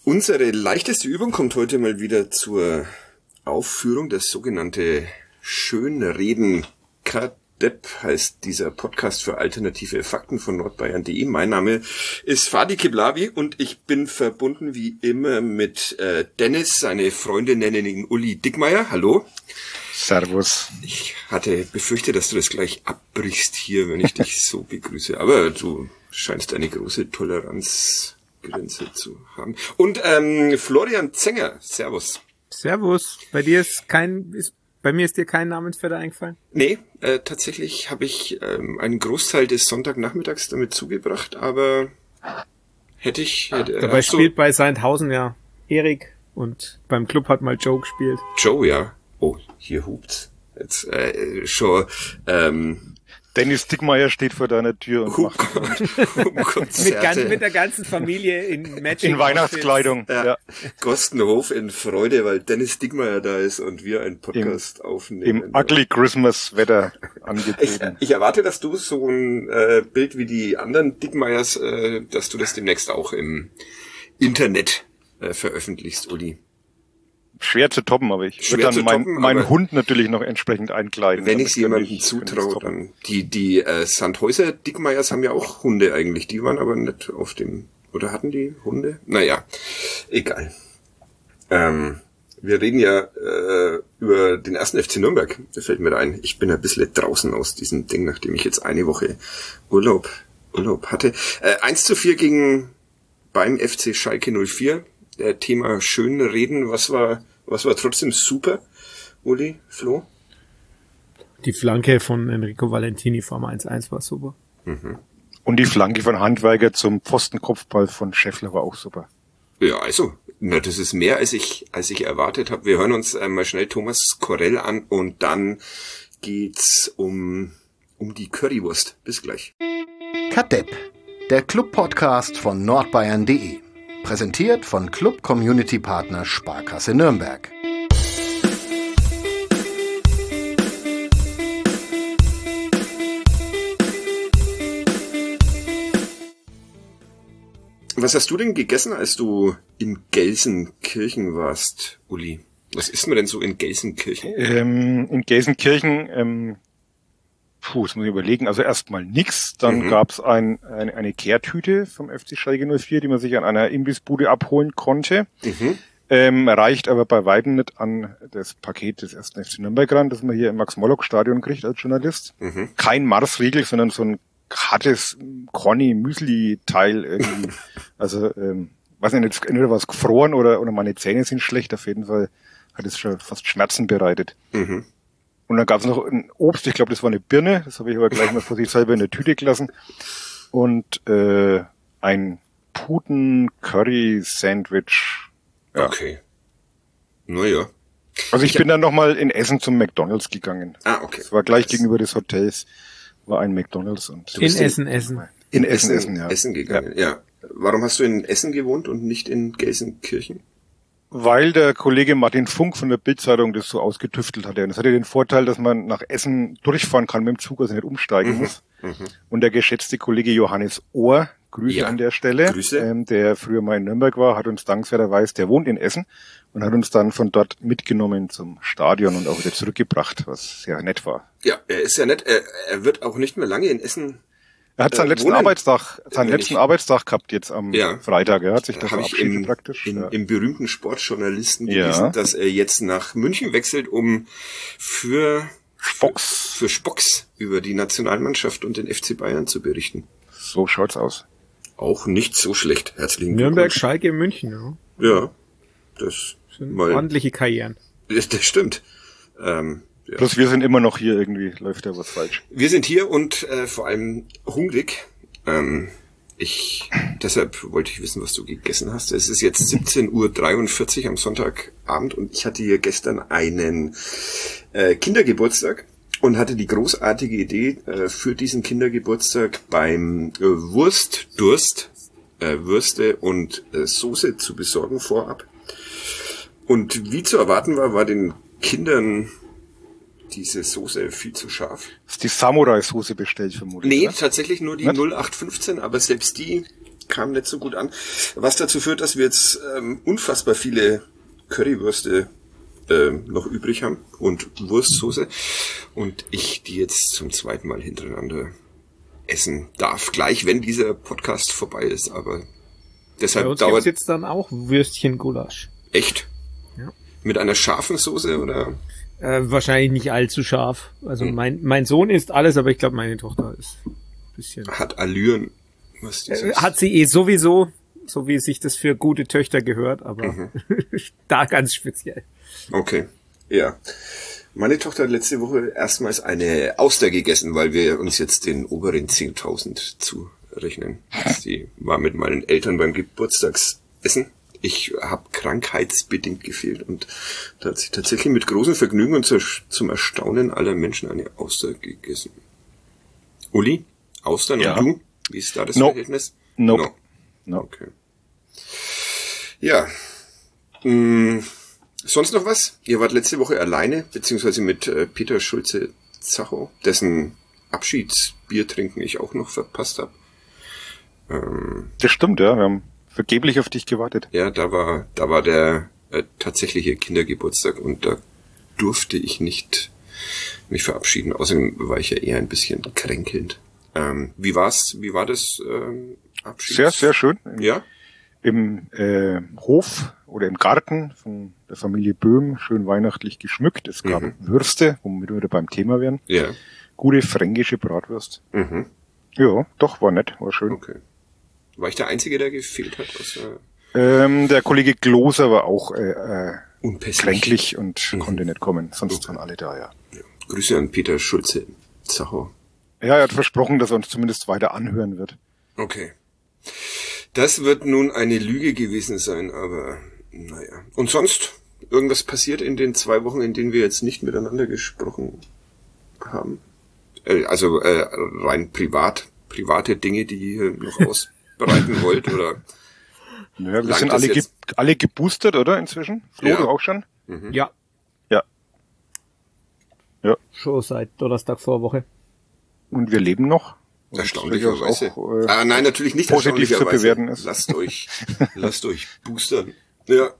Unsere leichteste Übung kommt heute mal wieder zur Aufführung. Das sogenannte Schönreden KaDeP heißt dieser Podcast für alternative Fakten von nordbayern.de. Mein Name ist Fadi Kiblavi und ich bin verbunden wie immer mit Dennis. Seine Freunde nennen ihn Uli Dickmeyer. Hallo. Servus. Ich hatte befürchtet, dass du das gleich abbrichst hier, wenn ich dich so begrüße. Aber du scheinst eine große Toleranzgrenze zu haben. Und Florian Zenger. Servus. Servus. Bei mir ist dir kein Namensvetter eingefallen? Nee, tatsächlich habe ich einen Großteil des Sonntagnachmittags damit zugebracht, aber dabei spielt bei Sandhausen ja Erik und beim Club hat mal Joe gespielt. Joe, ja. Oh, hier hupt's. Jetzt schon. Dennis Dickmeyer steht vor deiner Tür und macht Konzerte. mit der ganzen Familie in Matching. In Weihnachtskleidung. Ja. Gostenhof in Freude, weil Dennis Dickmeyer da ist und wir einen Podcast aufnehmen. Im Ugly Christmas Wetter angetreten. Ich erwarte, dass du so ein Bild wie die anderen Dickmeyers, dass du das demnächst auch im Internet veröffentlichst, Uli. Schwer zu toppen, aber ich würde dann meinen Hund natürlich noch entsprechend einkleiden. Wenn ich es jemandem zutraue, dann. Die Sandhäuser Dickmeyers haben ja auch Hunde eigentlich. Die waren aber nicht auf dem, oder hatten die Hunde? Naja, egal. Wir reden ja über den 1. FC Nürnberg. Das fällt mir ein. Ich bin ein bisschen draußen aus diesem Ding, nachdem ich jetzt eine Woche Urlaub hatte. 1:4 beim FC Schalke 04. Thema Schönreden, was war trotzdem super, Uli, Flo? Die Flanke von Enrico Valentini vom 1-1 war super. Mhm. Und die Flanke von Handwerker zum Pfostenkopfball von Scheffler war auch super. Ja, also, das ist mehr, als ich erwartet habe. Wir hören uns mal schnell Thomas Korell an und dann geht's um die Currywurst. Bis gleich. KaDeP, der Club-Podcast von nordbayern.de. Präsentiert von Club-Community-Partner Sparkasse Nürnberg. Was hast du denn gegessen, als du in Gelsenkirchen warst, Uli? Was isst man denn so in Gelsenkirchen? In Gelsenkirchen, das muss ich überlegen. Also erstmal nix. Dann gab's eine Kehrtüte vom FC Schalke 04, die man sich an einer Imbissbude abholen konnte. Reicht aber bei weitem nicht an das Paket des 1. FC Nürnberg ran, das man hier im Max-Morlock-Stadion kriegt als Journalist. Kein Mars-Riegel, sondern so ein hartes Conny-Müsli-Teil irgendwie. Also, weiß nicht, entweder was gefroren oder meine Zähne sind schlecht. Auf jeden Fall hat es schon fast Schmerzen bereitet. Und dann gab es noch ein Obst, ich glaube, das war eine Birne, das habe ich aber gleich mal vor sich selber in der Tüte gelassen. Und ein Puten-Curry-Sandwich. Ja. Okay. Naja. Also ich bin dann nochmal in Essen zum McDonald's gegangen. Ah, okay. Das war gleich gegenüber des Hotels, war ein McDonald's. Und In Essen. In Essen, ja. Essen gegangen, ja. Warum hast du in Essen gewohnt und nicht in Gelsenkirchen? Weil der Kollege Martin Funk von der Bild-Zeitung das so ausgetüftelt hatte. Und das hatte den Vorteil, dass man nach Essen durchfahren kann mit dem Zug, also nicht umsteigen muss. Und der geschätzte Kollege Johannes Ohr, Grüße an der Stelle, Grüße. Der früher mal in Nürnberg war, hat uns dankenswerterweise, der wohnt in Essen und hat uns dann von dort mitgenommen zum Stadion und auch wieder zurückgebracht, was sehr nett war. Ja, er ist ja nett. Er wird auch nicht mehr lange in Essen. Er hat seinen letzten Arbeitstag gehabt jetzt am Freitag. Er hat sich das verabschiedet praktisch. Im berühmten Sportjournalisten gelesen, dass er jetzt nach München wechselt, um für Spocks über die Nationalmannschaft und den FC Bayern zu berichten. So schaut's aus. Auch nicht so schlecht. Herzlichen Nürnberg, Glückwunsch. Schalke, München, ja. Ja, das sind ordentliche Karrieren. Das stimmt. Ja. Plus wir sind immer noch hier, irgendwie läuft da was falsch. Wir sind hier und vor allem hungrig. Deshalb wollte ich wissen, was du gegessen hast. Es ist jetzt 17:43 Uhr am Sonntagabend und ich hatte hier gestern einen Kindergeburtstag und hatte die großartige Idee, für diesen Kindergeburtstag beim Wurstdurst Würste und Soße zu besorgen vorab. Und wie zu erwarten war den Kindern diese Soße viel zu scharf. Hast die Samurai-Soße bestellt vermutlich? Nee, oder? tatsächlich nur die 0815, aber selbst die kam nicht so gut an. Was dazu führt, dass wir jetzt unfassbar viele Currywürste noch übrig haben und Wurstsoße und ich die jetzt zum zweiten Mal hintereinander essen darf. Gleich, wenn dieser Podcast vorbei ist, aber deshalb Bei uns dauert... gibt's jetzt dann auch Würstchen-Gulasch. Echt? Ja. Mit einer scharfen Soße oder? Wahrscheinlich nicht allzu scharf. Also mein Sohn isst alles, aber ich glaube, meine Tochter ist ein bisschen... Hat Allüren. Was dieses? Hat sie sowieso, so wie sich das für gute Töchter gehört, aber da ganz speziell. Okay, ja. Meine Tochter hat letzte Woche erstmals eine Auster gegessen, weil wir uns jetzt den oberen 10.000 zurechnen. Sie war mit meinen Eltern beim Geburtstagsessen. Ich habe krankheitsbedingt gefehlt und da hat sie tatsächlich mit großem Vergnügen und zum Erstaunen aller Menschen eine Auster gegessen. Uli, Austern Ja. und du? Wie ist da das No. Verhältnis? Nope. No. Okay. Ja. Sonst noch was? Ihr wart letzte Woche alleine, beziehungsweise mit Peter Schulze-Zachow, dessen Abschiedsbier trinken ich auch noch verpasst habe. Das stimmt, ja. Wir haben vergeblich auf dich gewartet. Ja, da war der tatsächliche Kindergeburtstag und da durfte ich nicht mich verabschieden. Außerdem war ich ja eher ein bisschen kränkelnd. Wie war das Abschied? Sehr, sehr schön. Ja? Im Hof oder im Garten von der Familie Böhm, schön weihnachtlich geschmückt. Es gab Würste, womit wir wieder beim Thema wären. Ja. Gute fränkische Bratwurst. Mhm. Ja, doch, war nett, war schön. Okay. War ich der Einzige, der gefehlt hat? Außer Der Kollege Gloser war auch unpässlich. kränklich und konnte nicht kommen. Sonst waren alle da, ja. Ja. Grüße an Peter Schulze-Zachow. Ja, er hat versprochen, dass er uns zumindest weiter anhören wird. Okay. Das wird nun eine Lüge gewesen sein, aber naja. Und sonst? Irgendwas passiert in den 2 Wochen, in denen wir jetzt nicht miteinander gesprochen haben? Also rein private Dinge, die ihr noch ausbreiten wollt, oder? Naja, wir Langt sind das alle, jetzt? alle geboostert, oder, inzwischen? Flo, Ja. du auch schon? Ja, Ja. Ja. schon seit Donnerstag vor Woche. Und wir leben noch. Und Erstaunlicherweise. durchaus auch, Nein, natürlich nicht positiv zu erstaunlicherweise. bewerten ist. Lasst euch boostern. Ja.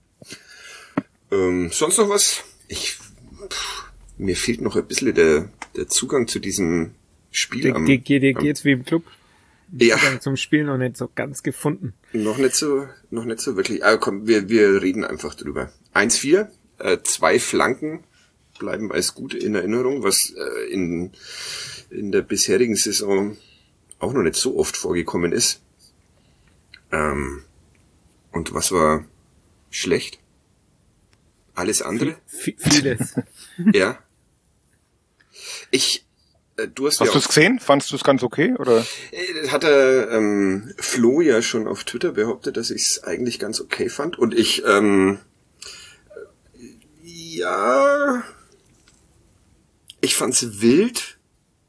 Sonst noch was? Mir fehlt noch ein bisschen der Zugang zu diesem Spiel Geht's wie im Club? Ja, Zugang zum Spiel noch nicht so ganz gefunden. noch nicht so wirklich. Aber komm, wir reden einfach drüber. 1-4, 2 Flanken bleiben als gut in Erinnerung, was in der bisherigen Saison auch noch nicht so oft vorgekommen ist. Und was war schlecht? Alles andere? Vieles. Ja. Du hast Hast ja du es gesehen? Fandst du es ganz okay? Oder? Hat der Flo ja schon auf Twitter behauptet, dass ich es eigentlich ganz okay fand. Und ich, ja, ich fand's wild.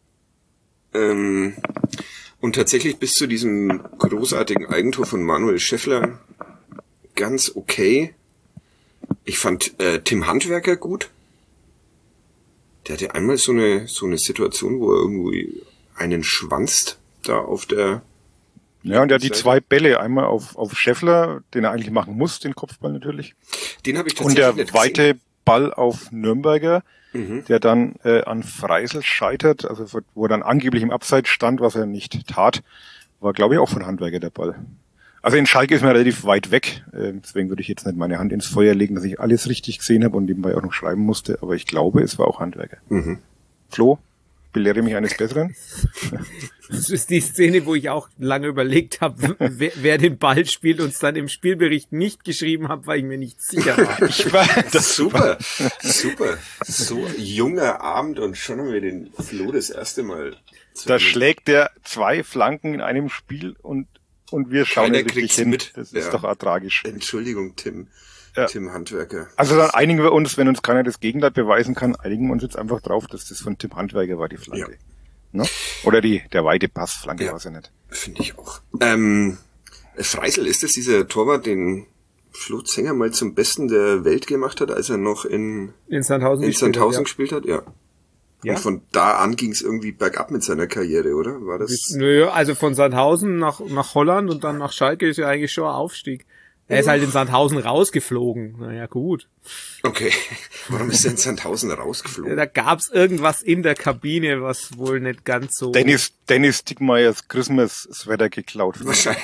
Und tatsächlich bis zu diesem großartigen Eigentor von Manuel Schäffler ganz okay. Ich fand Tim Handwerker gut. Der hatte einmal so eine Situation, wo er irgendwie einen schwanzt da auf der... Ja, und er hat die 2 Bälle, einmal auf Scheffler, den er eigentlich machen muss, den Kopfball natürlich. Den habe ich Und tatsächlich der nicht weite gesehen. Ball auf Nürnberger, der dann an Freisel scheitert, also wo er dann angeblich im Abseits stand, was er nicht tat, war, glaube ich, auch von Handwerker der Ball. Also in Schalke ist mir relativ weit weg, deswegen würde ich jetzt nicht meine Hand ins Feuer legen, dass ich alles richtig gesehen habe und nebenbei auch noch schreiben musste, aber ich glaube, es war auch Handwerker. Flo, belehre mich eines Besseren. Das ist die Szene, wo ich auch lange überlegt habe, wer den Ball spielt und es dann im Spielbericht nicht geschrieben habe, weil ich mir nicht sicher war. Ich weiß. Super. So junger Abend und schon haben wir den Flo das erste Mal. Da schlägt der 2 Flanken in einem Spiel und wir schauen Keiner nicht richtig kriegt's hin. mit. Das Ja. ist doch auch tragisch. Entschuldigung, Tim. Ja. Tim Handwerker. Also dann einigen wir uns, wenn uns keiner das Gegenteil beweisen kann, einigen wir uns jetzt einfach drauf, dass das von Tim Handwerker war, die Flanke. Ja. Ne? Oder der weite Passflanke Ja. war es ja nicht. Finde ich auch. Freisel, ist das dieser Torwart, den Flo Zenger mal zum Besten der Welt gemacht hat, als er noch in In Sandhausen Sandhausen gespielt hat? Ja. Ja. Und von da an ging es irgendwie bergab mit seiner Karriere, oder? War das? Nö, also von Sandhausen nach Holland und dann nach Schalke ist ja eigentlich schon ein Aufstieg. Er ist halt in Sandhausen rausgeflogen. Naja, gut. Okay. Warum ist denn Sandhausen rausgeflogen? Da gab's irgendwas in der Kabine, was wohl nicht ganz so... Dennis Dickmeyers Christmas-Sweater geklaut.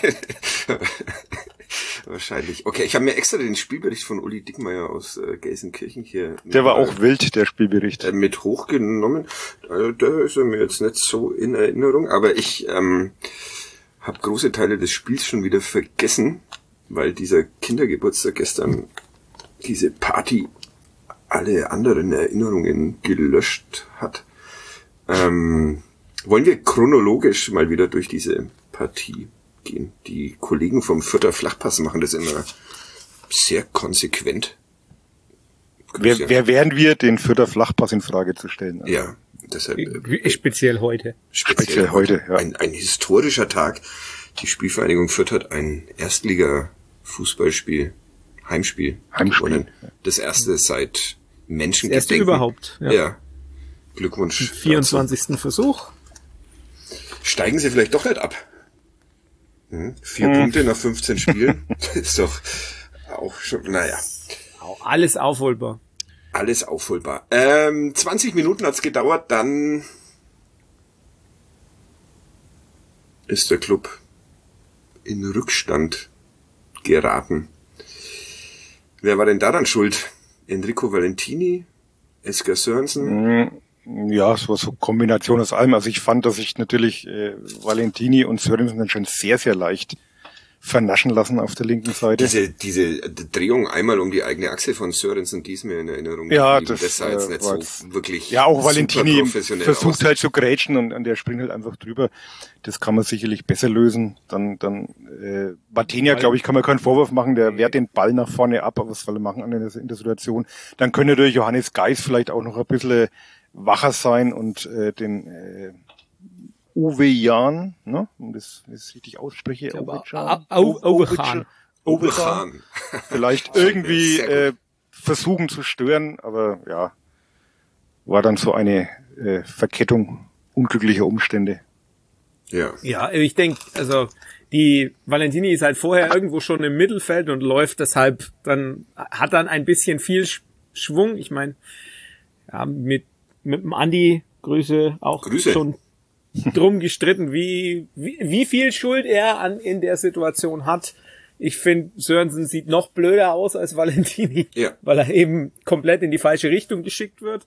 Wahrscheinlich. Okay, ich habe mir extra den Spielbericht von Uli Dickmeyer aus Gelsenkirchen hier... Der war auch wild, der Spielbericht. Mit hochgenommen. Da ist er mir jetzt nicht so in Erinnerung, aber ich habe große Teile des Spiels schon wieder vergessen, weil dieser Kindergeburtstag gestern diese Party alle anderen Erinnerungen gelöscht hat. Wollen wir chronologisch mal wieder durch diese Partie gehen? Die Kollegen vom Fürther Flachpass machen das immer sehr konsequent. Wer wären wir, den Fürther Flachpass in Frage zu stellen? Also ja, deshalb speziell heute. Speziell heute, ja. Ein historischer Tag. Die Spielvereinigung Fürth hat ein Erstliga-Fußballspiel, Heimspiel gewonnen. Das erste seit Menschengedenken. Das erste überhaupt. Ja. Glückwunsch. 24. Versuch. Steigen sie vielleicht doch nicht ab. 4 Punkte nach 15 Spielen. Das ist doch auch schon, naja. Alles aufholbar. Alles aufholbar. 20 Minuten hat's gedauert, dann ist der Club in Rückstand geraten. Wer war denn daran schuld? Enrico Valentini? Esker Sørensen? Ja, es war so eine Kombination aus allem. Also ich fand, dass sich natürlich Valentini und Sørensen dann schon sehr, sehr leicht vernaschen lassen auf der linken Seite. Diese Drehung einmal um die eigene Achse von Sørensen, die ist mir in Erinnerung. Ja, das sah jetzt nicht so wirklich. Ja, auch Valentini versucht aus. halt zu grätschen und der springt halt einfach drüber. Das kann man sicherlich besser lösen. Dann Batenia, glaube ich, kann man keinen Vorwurf machen. Der wehrt den Ball nach vorne ab, aber was soll er machen in der Situation? Dann könnte durch Johannes Geis vielleicht auch noch ein bisschen wacher sein und den Uwe Jan, ne? Und das richtig ausspreche. Uwe Jan. Vielleicht irgendwie versuchen zu stören, aber ja, war dann so eine Verkettung unglücklicher Umstände. Ja. Ja, ich denke, also die Valentini ist halt vorher irgendwo schon im Mittelfeld und läuft deshalb hat dann ein bisschen viel Schwung. Ich meine, ja, mit dem Andi, Grüße. Schon drum gestritten, wie viel Schuld er in der Situation hat. Ich finde, Sørensen sieht noch blöder aus als Valentini, weil er eben komplett in die falsche Richtung geschickt wird.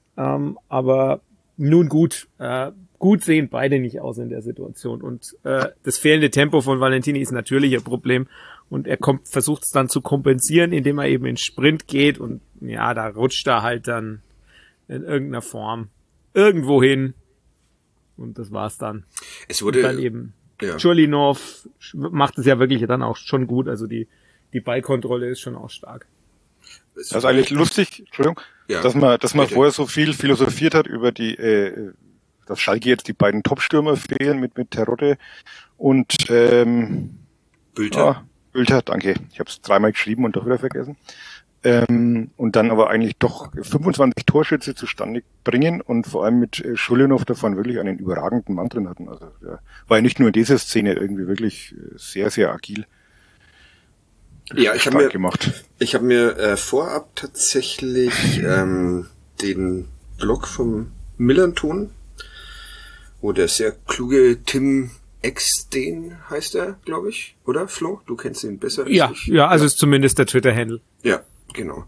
Aber nun gut sehen beide nicht aus in der Situation. Und das fehlende Tempo von Valentini ist natürlich ein Problem. Und er versucht es dann zu kompensieren, indem er eben in Sprint geht. Und ja, da rutscht er halt dann in irgendeiner Form irgendwo hin. Und das war's dann. Es wurde und dann eben Churlinov macht es ja wirklich dann auch schon gut. Also die Ballkontrolle ist schon auch stark. Das ist eigentlich lustig, Entschuldigung, dass man vorher so viel philosophiert hat über dass Schalke jetzt die beiden Top-Stürmer fehlen mit Terodde und Bülter. Bülter, danke. Ich habe es 3-mal geschrieben und doch wieder vergessen. Und dann aber eigentlich doch 25 Torschütze zustande bringen und vor allem mit Schulinov davon wirklich einen überragenden Mann drin hatten. Also der war ja nicht nur in dieser Szene irgendwie wirklich sehr, sehr agil. Ja, ich habe mir vorab tatsächlich den Blog vom Millern-Ton, wo der sehr kluge Tim Exden heißt er, glaube ich, oder Flo? Du kennst ihn besser. Ja, also ist zumindest der Twitter-Handle. Ja, genau.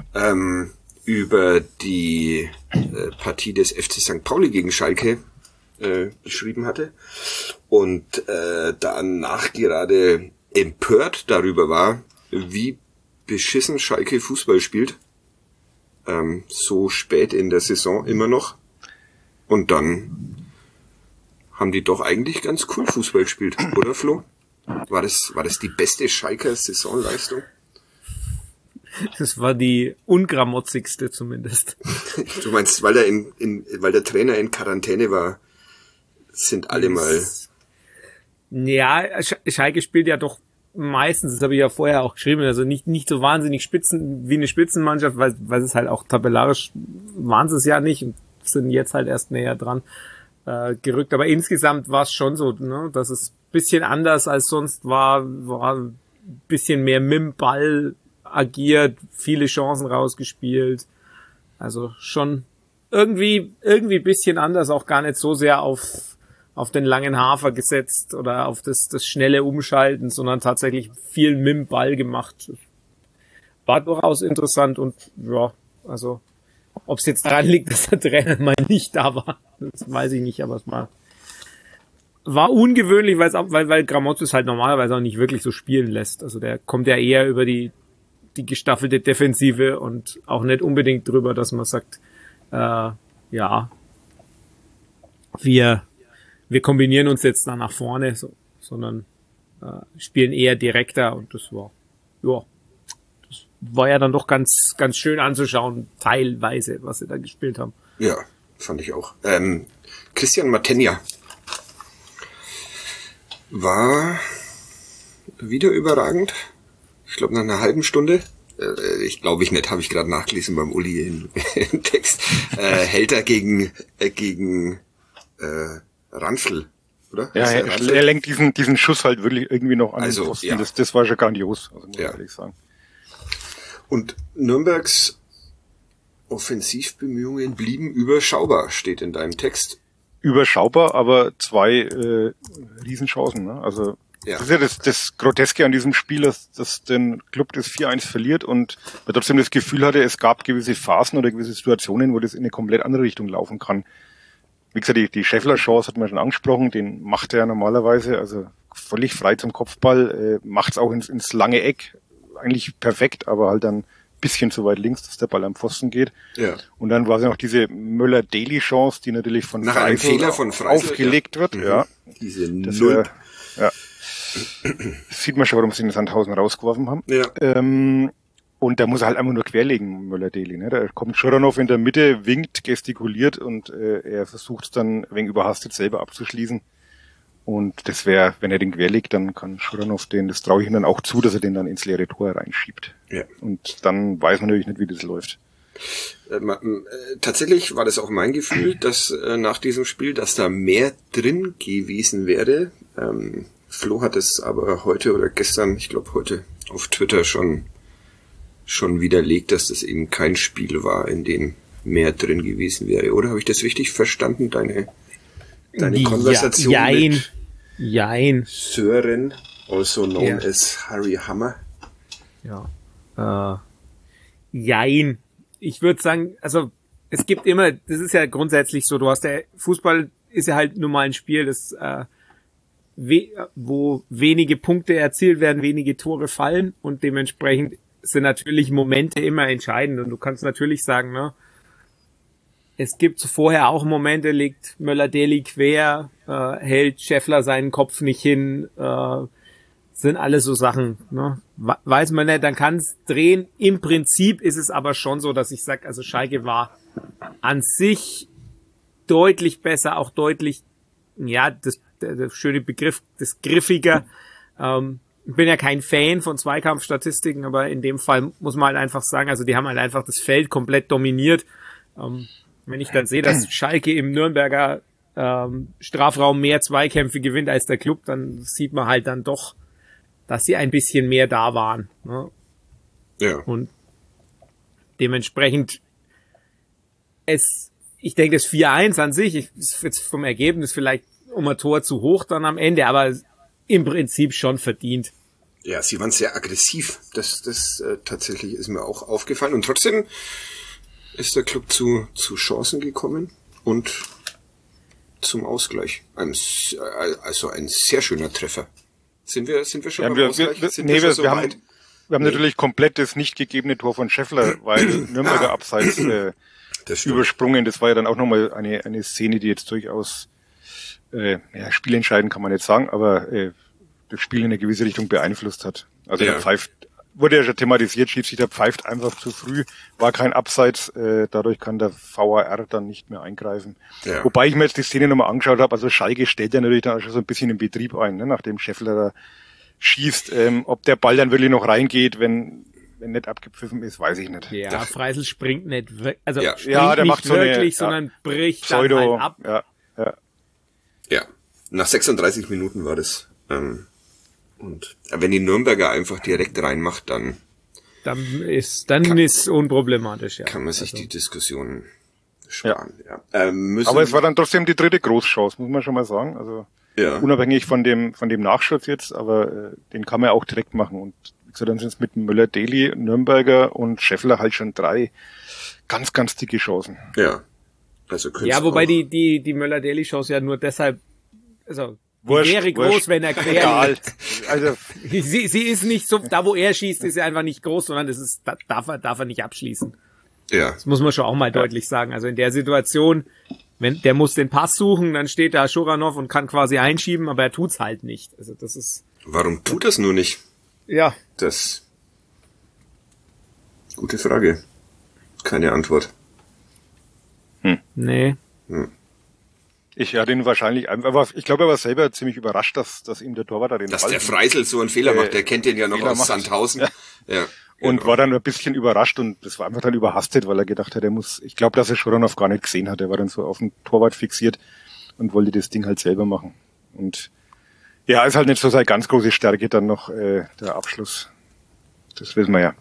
Über die Partie des FC St. Pauli gegen Schalke geschrieben hatte und danach gerade empört darüber war, wie beschissen Schalke Fußball spielt. So spät in der Saison immer noch. Und dann haben die doch eigentlich ganz cool Fußball gespielt, oder Flo? War das die beste Schalker Saisonleistung? Das war die ungramotzigste zumindest. Du meinst, weil der Trainer in Quarantäne war, sind alle mal... Ja, Schalke spielt ja doch meistens, das habe ich ja vorher auch geschrieben, also nicht so wahnsinnig wie eine Spitzenmannschaft, weil es halt auch tabellarisch waren sie es ja nicht und sind jetzt halt erst näher dran gerückt. Aber insgesamt war es schon so, ne, dass es ein bisschen anders als sonst war ein bisschen mehr mit dem Ball agiert, viele Chancen rausgespielt. Also schon irgendwie ein bisschen anders, auch gar nicht so sehr auf den langen Hafer gesetzt oder auf das schnelle Umschalten, sondern tatsächlich viel mit dem Ball gemacht. War durchaus interessant und ja, also ob es jetzt daran liegt, dass der Trainer mal nicht da war, das weiß ich nicht, aber es war ungewöhnlich, weil Grammozis es halt normalerweise auch nicht wirklich so spielen lässt. Also der kommt ja eher über die gestaffelte Defensive und auch nicht unbedingt drüber, dass man sagt, ja, wir kombinieren uns jetzt da nach vorne, sondern spielen eher direkter und das war ja dann doch ganz, ganz schön anzuschauen, teilweise, was sie da gespielt haben. Ja, fand ich auch. Christian Matenja war wieder überragend. Ich glaube, nach einer halben Stunde. Ich glaube nicht, habe ich gerade nachgelesen beim Uli im Text. Hält er gegen Ranfl, oder? Ja, er lenkt diesen Schuss halt wirklich irgendwie noch an den Posten. Ja. Das war schon grandios, also muss ich ehrlich sagen. Und Nürnbergs Offensivbemühungen blieben überschaubar, steht in deinem Text. Überschaubar, aber 2 Riesenchancen. Ne? Also das ist ja das Groteske an diesem Spiel, dass den Club das 4-1 verliert und man trotzdem das Gefühl hatte, es gab gewisse Phasen oder gewisse Situationen, wo das in eine komplett andere Richtung laufen kann. Wie gesagt, die Scheffler-Chance hat man schon angesprochen, den macht er ja normalerweise, also völlig frei zum Kopfball, macht's auch ins lange Eck, eigentlich perfekt, aber halt dann ein bisschen zu weit links, dass der Ball am Pfosten geht. Ja. Und dann war es ja noch diese Müller-Daily-Chance, die natürlich von Freisel aufgelegt wird. Ja. Diese Null. Ja. Sieht man schon, warum sie den Sandhausen rausgeworfen haben. Ja. Und da muss er halt einfach nur querlegen, Müller-Daily. Ne? Da kommt Schuranov in der Mitte, winkt, gestikuliert und er versucht es dann ein wenig überhastet selber abzuschließen. Und das wäre, wenn er den querlegt, dann kann Schuranov das traue ich ihm dann auch zu, dass er den dann ins leere Tor reinschiebt. Ja. Und dann weiß man natürlich nicht, wie das läuft. Tatsächlich war das auch mein Gefühl, dass nach diesem Spiel, dass da mehr drin gewesen wäre. Flo hat es aber heute oder gestern, ich glaube heute, auf Twitter schon widerlegt, dass das eben kein Spiel war, in dem mehr drin gewesen wäre. Oder habe ich das richtig verstanden, deine Konversation mit Sören, also known as Harry Hammer? Ja. Jein. Ich würde sagen, also es gibt immer, das ist ja grundsätzlich so, Fußball ist ja halt nun mal ein Spiel, das wo wenige Punkte erzielt werden, wenige Tore fallen und dementsprechend sind natürlich Momente immer entscheidend und du kannst natürlich sagen, ne, es gibt vorher auch Momente, legt Möller-Daly quer, hält Scheffler seinen Kopf nicht hin, sind alles so Sachen, ne? Weiß man nicht, dann kann es drehen. Im Prinzip ist es aber schon so, dass ich sage, also Schalke war an sich deutlich besser, auch deutlich, ja, der schöne Begriff, das griffiger. Ich bin ja kein Fan von Zweikampfstatistiken, aber in dem Fall muss man halt einfach sagen, also die haben halt einfach das Feld komplett dominiert. Wenn ich dann sehe, dass Schalke im Nürnberger Strafraum mehr Zweikämpfe gewinnt als der Club, dann sieht man halt dann doch, dass sie ein bisschen mehr da waren. Ne? Ja. Und dementsprechend ich denke, das 4-1 an sich ist jetzt vom Ergebnis vielleicht um ein Tor zu hoch dann am Ende, aber im Prinzip schon verdient. Ja, sie waren sehr aggressiv. Das tatsächlich ist mir auch aufgefallen. Und trotzdem ist der Club zu Chancen gekommen und zum Ausgleich. Also ein sehr schöner Treffer. Sind wir schon beim Ausgleich? Wir haben natürlich komplett das nicht gegebene Tor von Scheffler, weil Nürnberger Abseits übersprungen. Das war ja dann auch nochmal eine Szene, die jetzt durchaus spielentscheidend kann man nicht sagen, aber das Spiel in eine gewisse Richtung beeinflusst hat. Also der pfeift, wurde ja schon thematisiert, Schiedsrichter pfeift einfach zu früh, war kein Abseits, dadurch kann der VAR dann nicht mehr eingreifen. Ja. Wobei ich mir jetzt die Szene nochmal angeschaut habe, also Schalke stellt ja natürlich dann schon so ein bisschen in Betrieb ein, ne, nachdem Scheffler da schießt, ob der Ball dann wirklich noch reingeht, wenn wenn nicht abgepfiffen ist, weiß ich nicht. Ja, Freisel springt nicht, also Ja. springt Ja, der nicht macht so eine, wirklich, ja, sondern bricht Pseudo, dann halt ab. ja. Ja, nach 36 Minuten war das. Und wenn die Nürnberger einfach direkt reinmacht, dann Dann ist unproblematisch, ja. kann man sich die Diskussion sparen. Ja. Aber es war dann trotzdem die dritte Großchance, muss man schon mal sagen. Also ja. unabhängig von dem Nachschuss jetzt, aber den kann man auch direkt machen. Und wie gesagt, dann sind es mit Müller-Deli, Nürnberger und Scheffler halt schon 3 ganz, ganz dicke Chancen. Ja. Also Ja, wobei die Möller-Daly-Chance ja nur deshalb, also wäre groß, wenn er quer liegt. Also Sie ist nicht so, da wo er schießt, ist sie einfach nicht groß, sondern das ist, darf er nicht abschließen. Ja. Das muss man schon auch mal deutlich sagen. Also in der Situation, wenn der muss den Pass suchen, dann steht da Schuranov und kann quasi einschieben, aber er tut's halt nicht. Also das ist. Warum tut das nur nicht? Ja. Das. Gute Frage. Keine Antwort. Nee. ich hatte ihn wahrscheinlich einfach, ich glaube, er war selber ziemlich überrascht, dass ihm der Torwart da den Dass Ball der Freisel so einen Fehler macht, der kennt den ja noch Fehler aus macht. Sandhausen. Ja. Und Genau. war dann ein bisschen überrascht und das war einfach dann überhastet, weil er gedacht hat, ich glaube, dass er Schuranov gar nicht gesehen hat. Er war dann so auf den Torwart fixiert und wollte das Ding halt selber machen. Und ja, ist halt nicht so seine ganz große Stärke dann noch der Abschluss. Das wissen wir ja.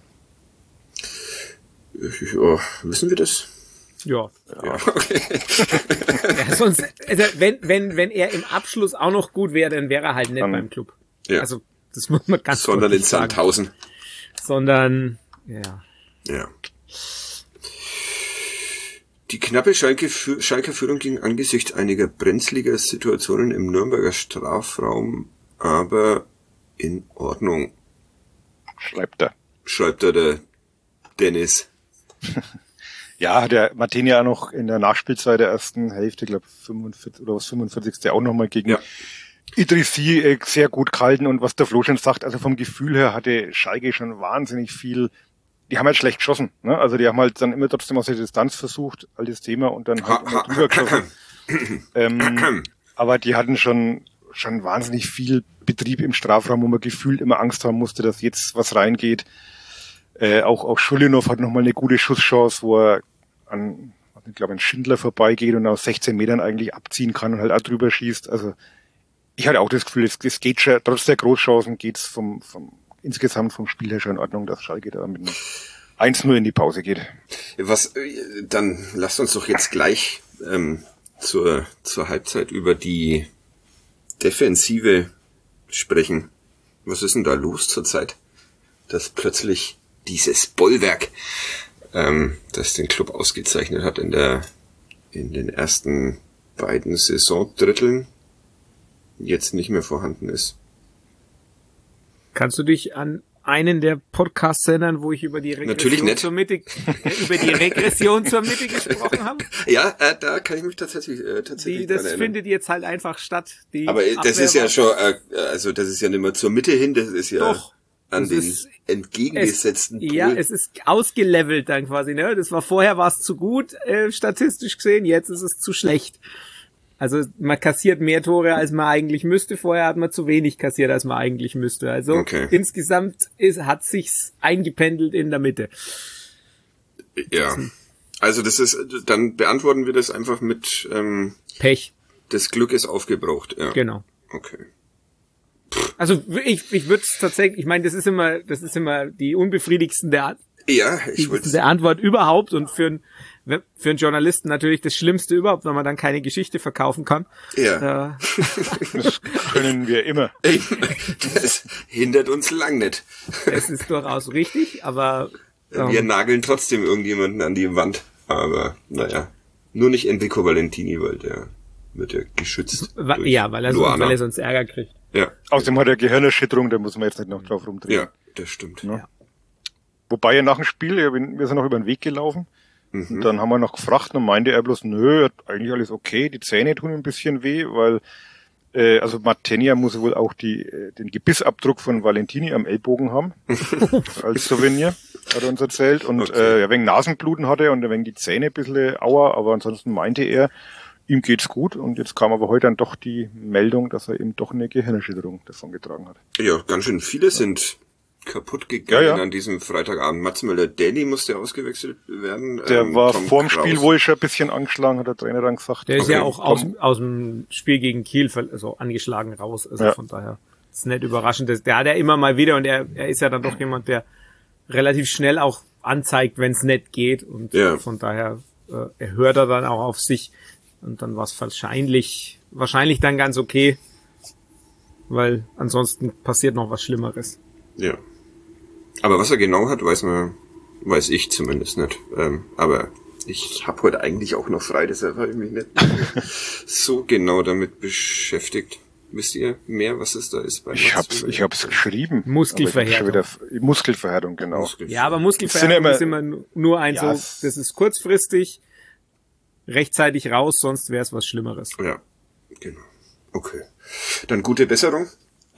Ja, wissen wir das? Ja. Ja, okay. Ja, sonst, also wenn er im Abschluss auch noch gut wäre, dann wäre er halt nicht beim Club. Ja. Also, das muss man ganz Sondern in deutlich sagen. Sandhausen. Sondern, ja. Ja. Die knappe Schalker Führung ging angesichts einiger brenzliger Situationen im Nürnberger Strafraum aber in Ordnung, Schreibt er. schreibt da der Dennis. Ja, der Martin ja noch in der Nachspielzeit der ersten Hälfte, glaube 45 oder was 45. auch nochmal gegen Ja. Idrissi sehr gut gehalten und was der Flo schon sagt, also vom Gefühl her hatte Schalke schon wahnsinnig viel, die haben halt schlecht geschossen, ne? Also die haben halt dann immer trotzdem aus der Distanz versucht, all das Thema und dann halt immer drüber geschossen. Aber die hatten schon wahnsinnig viel Betrieb im Strafraum, wo man gefühlt immer Angst haben musste, dass jetzt was reingeht. Auch Schulinov hat nochmal eine gute Schusschance, wo er an Schindler vorbeigeht und aus 16 Metern eigentlich abziehen kann und halt auch drüber schießt. Also ich hatte auch das Gefühl, es geht schon, trotz der Großchancen geht's insgesamt vom Spiel her schon in Ordnung, dass Schalke da mit einem 1-0 in die Pause geht. Dann lasst uns doch jetzt gleich zur Halbzeit über die Defensive sprechen. Was ist denn da los zurzeit? Dass plötzlich dieses Bollwerk, das den Club ausgezeichnet hat in den ersten beiden Saisondritteln, jetzt nicht mehr vorhanden ist. Kannst du dich an einen der Podcasts erinnern, wo ich über die Regression zur Mitte gesprochen habe? Ja, da kann ich mich tatsächlich Das erinnern. findet jetzt halt einfach statt. Aber das ist ja schon, also das ist ja nicht mehr zur Mitte hin, das ist ja Doch, an den entgegengesetzten Pol. Ja, es ist ausgelevelt dann quasi, ne? Vorher war es zu gut, statistisch gesehen, jetzt ist es zu schlecht. Also man kassiert mehr Tore, als man eigentlich müsste. Vorher hat man zu wenig kassiert, als man eigentlich müsste. Also insgesamt hat sich's eingependelt in der Mitte. Ja, also das ist, dann beantworten wir das einfach mit Pech. Das Glück ist aufgebraucht. Ja. Genau. Okay. Also ich würde es tatsächlich, ich meine, das ist immer die unbefriedigendste Antwort überhaupt und für einen Journalisten natürlich das Schlimmste überhaupt, wenn man dann keine Geschichte verkaufen kann. Ja. Das können wir immer. Das hindert uns lang nicht. Das ist durchaus richtig, aber wir nageln trotzdem irgendjemanden an die Wand. Aber naja, nur nicht Enrico Valentini, weil der wird ja geschützt. Weil er sonst Ärger kriegt. Ja. Außerdem hat er Gehirnerschütterung, da muss man jetzt nicht noch drauf rumdrehen. Ja, das stimmt. Ja. Wobei er nach dem Spiel, wir sind noch über den Weg gelaufen. Und dann haben wir noch gefragt und meinte er bloß, nö, eigentlich alles okay, die Zähne tun ein bisschen weh, weil also Martenia muss wohl auch den Gebissabdruck von Valentini am Ellbogen haben, als Souvenir, hat er uns erzählt. Und ein wenig Nasenbluten hat er und ein wenig die Zähne ein bisschen Aua, aber ansonsten meinte er, ihm geht's gut. Und jetzt kam aber heute dann doch die Meldung, dass er eben doch eine Gehirnerschütterung davon getragen hat. Ja, ganz schön viele sind kaputt gegangen Ja. an diesem Freitagabend. Mats Möller-Däli musste ausgewechselt werden. Der war Tom vorm Kraus. Spiel wohl schon ein bisschen angeschlagen, hat der Trainer dann gesagt. Der ist ja Okay. auch aus dem Spiel gegen Kiel also angeschlagen raus. Also von daher ist nicht überraschend. Der hat ja immer mal wieder und er ist ja dann doch jemand, der relativ schnell auch anzeigt, wenn es nicht geht. Und von daher er hört er dann auch auf sich. Und dann war es wahrscheinlich dann ganz okay, weil ansonsten passiert noch was Schlimmeres. Ja. Aber was er genau hat, weiß ich zumindest nicht. Aber ich habe heute eigentlich auch noch frei, deshalb habe ich mich nicht so genau damit beschäftigt. Wisst ihr mehr, was es da ist? Ich hab's geschrieben. Muskelverhärtung. Muskelverhärtung, genau. Ja, aber Muskelverhärtung ist immer nur das ist kurzfristig, rechtzeitig raus, sonst wäre es was Schlimmeres. Ja, genau. Okay. Dann gute Besserung.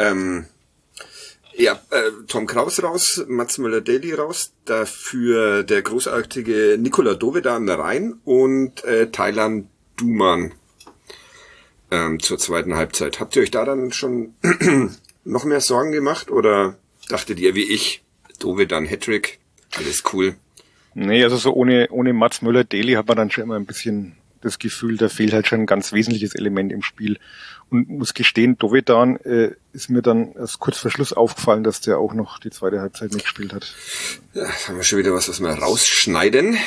Tom Kraus raus, Mats Möller-Däli raus, dafür der großartige Nikola Dovedan rein und Taylan Duman zur zweiten Halbzeit. Habt ihr euch da dann schon noch mehr Sorgen gemacht oder dachtet ihr wie ich, Dovedan Hattrick, alles cool? Nee, also so ohne Mats Möller-Däli hat man dann schon immer ein bisschen das Gefühl, da fehlt halt schon ein ganz wesentliches Element im Spiel. Und muss gestehen, Dovedan ist mir dann erst kurz vor Schluss aufgefallen, dass der auch noch die zweite Halbzeit mitgespielt hat. Ja, da haben wir schon wieder was wir rausschneiden.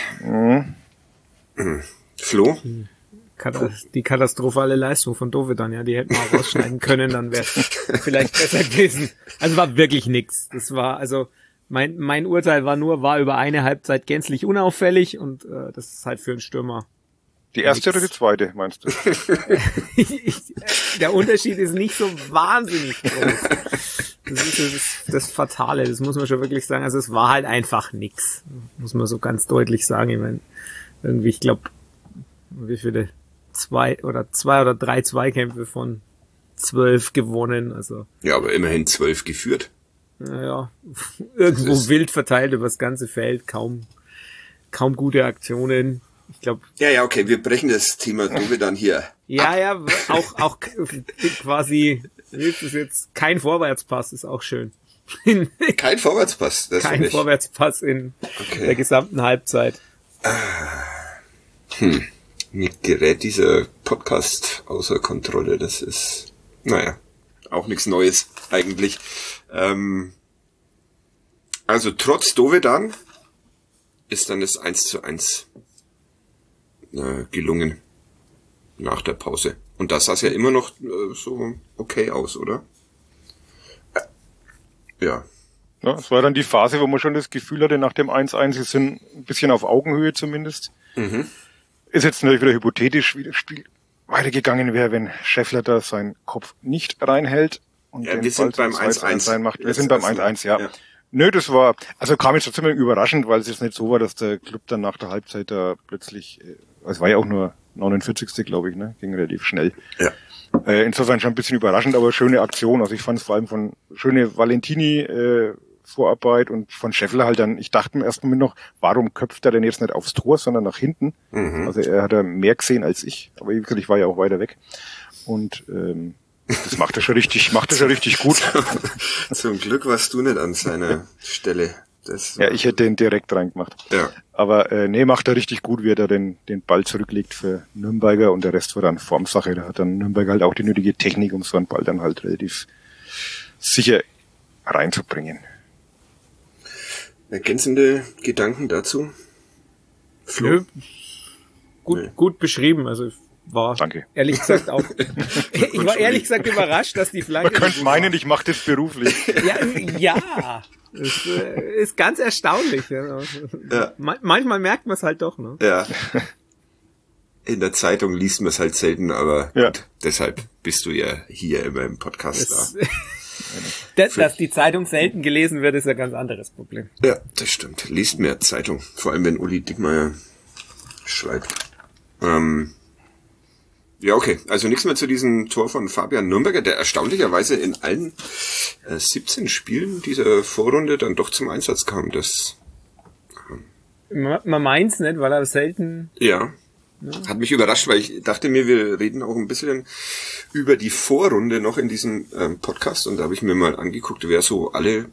Flo? Die katastrophale Leistung von Dovedan, ja, die hätten wir auch rausschneiden können, dann wäre es vielleicht besser gewesen. Also war wirklich nix. Das war, also mein Urteil war über eine Halbzeit gänzlich unauffällig und das ist halt für einen Stürmer. Die erste oder die zweite, meinst du? Der Unterschied ist nicht so wahnsinnig groß. Das ist das Fatale, das muss man schon wirklich sagen. Also es war halt einfach nix. Muss man so ganz deutlich sagen. Ich meine, irgendwie, ich glaube, wie viele? Zwei oder drei Zweikämpfe von 12 gewonnen. Also ja, aber immerhin 12 geführt. Naja, irgendwo wild verteilt über das ganze Feld, kaum gute Aktionen. Ich glaube. Ja, okay, wir brechen das Thema Dovedan hier. Ja, auch quasi, ist jetzt kein Vorwärtspass, ist auch schön. Kein Vorwärtspass, das kein Vorwärtspass in der gesamten Halbzeit. Mir gerät dieser Podcast außer Kontrolle, das ist, auch nichts Neues eigentlich. Also trotz Dovedan ist dann das 1:1 gelungen nach der Pause. Und das sah ja immer noch so okay aus, oder? Ja. Ja, es war dann die Phase, wo man schon das Gefühl hatte, nach dem 1:1, sie sind ein bisschen auf Augenhöhe zumindest. Mhm. Ist jetzt natürlich wieder hypothetisch, wie das Spiel weitergegangen wäre, wenn Scheffler da seinen Kopf nicht reinhält und den wir sind beim 1:1 reinmacht. Wir sind beim 1:1, ja. Nö, das war, also kam jetzt trotzdem überraschend, weil es jetzt nicht so war, dass der Club dann nach der Halbzeit da plötzlich, es war ja auch nur 49. glaube ich, ne, ging relativ schnell. Ja. Insofern schon ein bisschen überraschend, aber schöne Aktion. Also ich fand es vor allem von schöne Valentini Vorarbeit und von Scheffler halt dann, ich dachte mir erst mal noch, warum köpft er denn jetzt nicht aufs Tor, sondern nach hinten? Mhm. Also er hat ja mehr gesehen als ich, aber ich war ja auch weiter weg. Und das macht er schon richtig gut. Zum Glück warst du nicht an seiner Stelle. Ja, ich hätte den direkt reingemacht. Ja. Aber macht er richtig gut, wie er da den Ball zurücklegt für Nürnberger und der Rest war dann Formsache. Da hat dann Nürnberger halt auch die nötige Technik, um so einen Ball dann halt relativ sicher reinzubringen. Ergänzende Gedanken dazu? Flo? Gut beschrieben, also war Danke. Ehrlich gesagt auch. Ich war ehrlich gesagt überrascht, dass die Flanke. Man könnte meinen, ich mache das beruflich. Ja. Das ist ganz erstaunlich. Ja. Manchmal merkt man es halt doch, ne? Ja. In der Zeitung liest man es halt selten, aber gut, deshalb bist du ja hier immer im Podcast da. Dass die Zeitung selten gelesen wird, ist ein ganz anderes Problem. Ja, das stimmt. Liest mehr Zeitung. Vor allem, wenn Uli Dickmeyer schreibt. Ja, okay. Also nichts mehr zu diesem Tor von Fabian Nürnberger, der erstaunlicherweise in allen 17 Spielen dieser Vorrunde dann doch zum Einsatz kam. Das man meint's nicht, weil er selten... Ja. Hat mich überrascht, weil ich dachte mir, wir reden auch ein bisschen über die Vorrunde noch in diesem Podcast und da habe ich mir mal angeguckt, wer so alle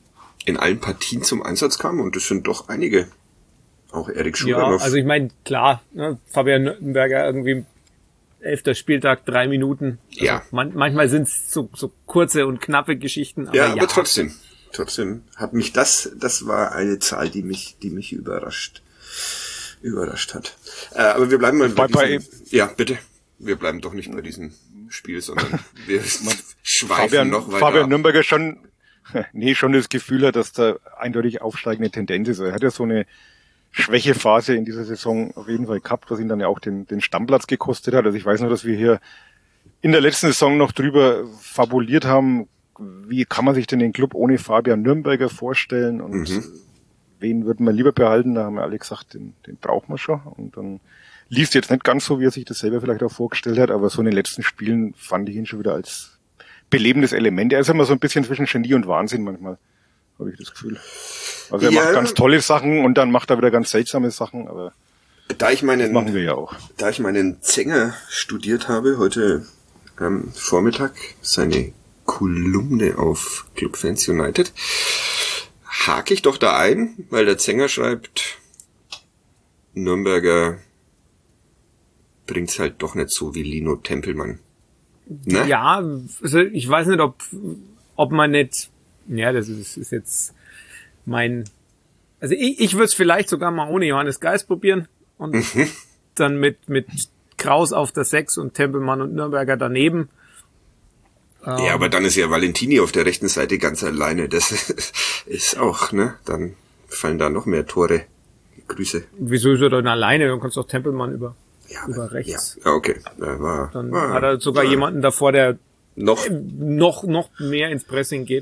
in allen Partien zum Einsatz kam und das sind doch einige. Auch Erik Schuler Ja, noch. also ich meine, klar, ne, Fabian Nürnberger irgendwie 11. Spieltag, 3 Minuten. Also Ja. Manchmal sind es so kurze und knappe Geschichten. Aber Aber trotzdem hat mich das war eine Zahl, die mich überrascht hat. Aber wir bleiben mal bei diesem, ja, bitte. Wir bleiben doch nicht bei diesem Spiel, sondern wir schweifen noch weiter. Fabian Nürnberger schon das Gefühl hat, dass da eindeutig aufsteigende Tendenz ist. Er hat ja so eine Schwächephase in dieser Saison auf jeden Fall gehabt, was ihn dann ja auch den Stammplatz gekostet hat. Also ich weiß noch, dass wir hier in der letzten Saison noch drüber fabuliert haben, wie kann man sich denn den Club ohne Fabian Nürnberger vorstellen und wen würden wir lieber behalten? Da haben wir alle gesagt, den brauchen wir schon. Und dann lief es jetzt nicht ganz so, wie er sich das selber vielleicht auch vorgestellt hat, aber so in den letzten Spielen fand ich ihn schon wieder als belebendes Element. Er ist immer so ein bisschen zwischen Genie und Wahnsinn manchmal, habe ich das Gefühl. Also er macht ganz tolle Sachen und dann macht er wieder ganz seltsame Sachen, aber das machen wir ja auch. Da ich meinen Zenger studiert habe, heute am Vormittag, seine Kolumne auf Club Fans United, hake ich doch da ein, weil der Zenger schreibt, Nürnberger bringt's halt doch nicht so wie Lino Tempelmann. Ne? Ja, also ich weiß nicht, ob man nicht, ja, das ist jetzt also ich würde es vielleicht sogar mal ohne Johannes Geis probieren und dann mit Kraus auf der 6 und Tempelmann und Nürnberger daneben. Ja, aber dann ist ja Valentini auf der rechten Seite ganz alleine. Das ist auch, ne? Dann fallen da noch mehr Tore. Grüße. Wieso ist er dann alleine? Dann kannst du auch Tempelmann über rechts. Ja, okay. Dann hat er sogar jemanden davor, der noch mehr ins Pressing geht.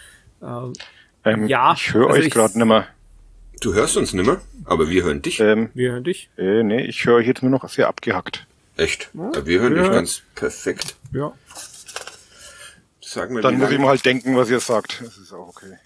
Ja. Ich höre euch gerade nimmer. Du hörst uns nimmer, aber wir hören dich. Wir hören dich? Nee, ich höre euch jetzt nur noch sehr abgehackt. Echt? Ja, wir hören dich ganz perfekt. Ja. Sag mir, dann muss ich mal halt denken, was ihr sagt. Das ist auch okay.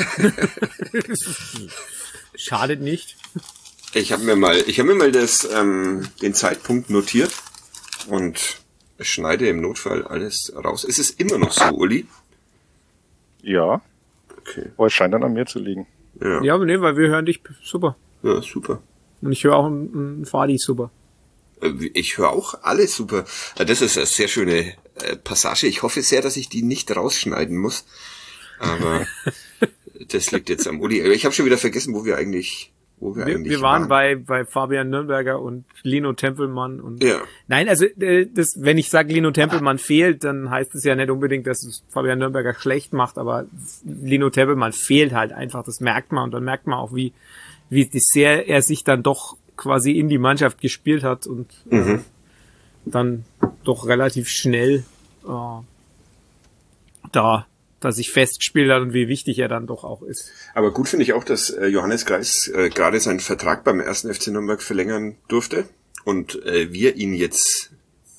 Schadet nicht. Ich habe mir mal den Zeitpunkt notiert und schneide im Notfall alles raus. Ist es immer noch so, Uli? Ja. Okay. Aber es scheint dann an mir zu liegen. Ja, aber nee, weil wir hören dich super. Ja, super. Und ich höre auch einen Fadi super. Ich höre auch alles super. Das ist eine sehr schöne Passage. Ich hoffe sehr, dass ich die nicht rausschneiden muss. Aber das liegt jetzt am Uli. Ich habe schon wieder vergessen, wo wir eigentlich waren. Bei Fabian Nürnberger und Lino Tempelmann. Und ja. Nein, also wenn ich sage, Lino Tempelmann fehlt, dann heißt es ja nicht unbedingt, dass es Fabian Nürnberger schlecht macht, aber Lino Tempelmann fehlt halt einfach. Das merkt man und dann merkt man auch, wie sehr er sich dann doch quasi in die Mannschaft gespielt hat und dann doch relativ schnell da sich festgespielt hat und wie wichtig er dann doch auch ist. Aber gut finde ich auch, dass Johannes Geis gerade seinen Vertrag beim 1. FC Nürnberg verlängern durfte und wir ihn jetzt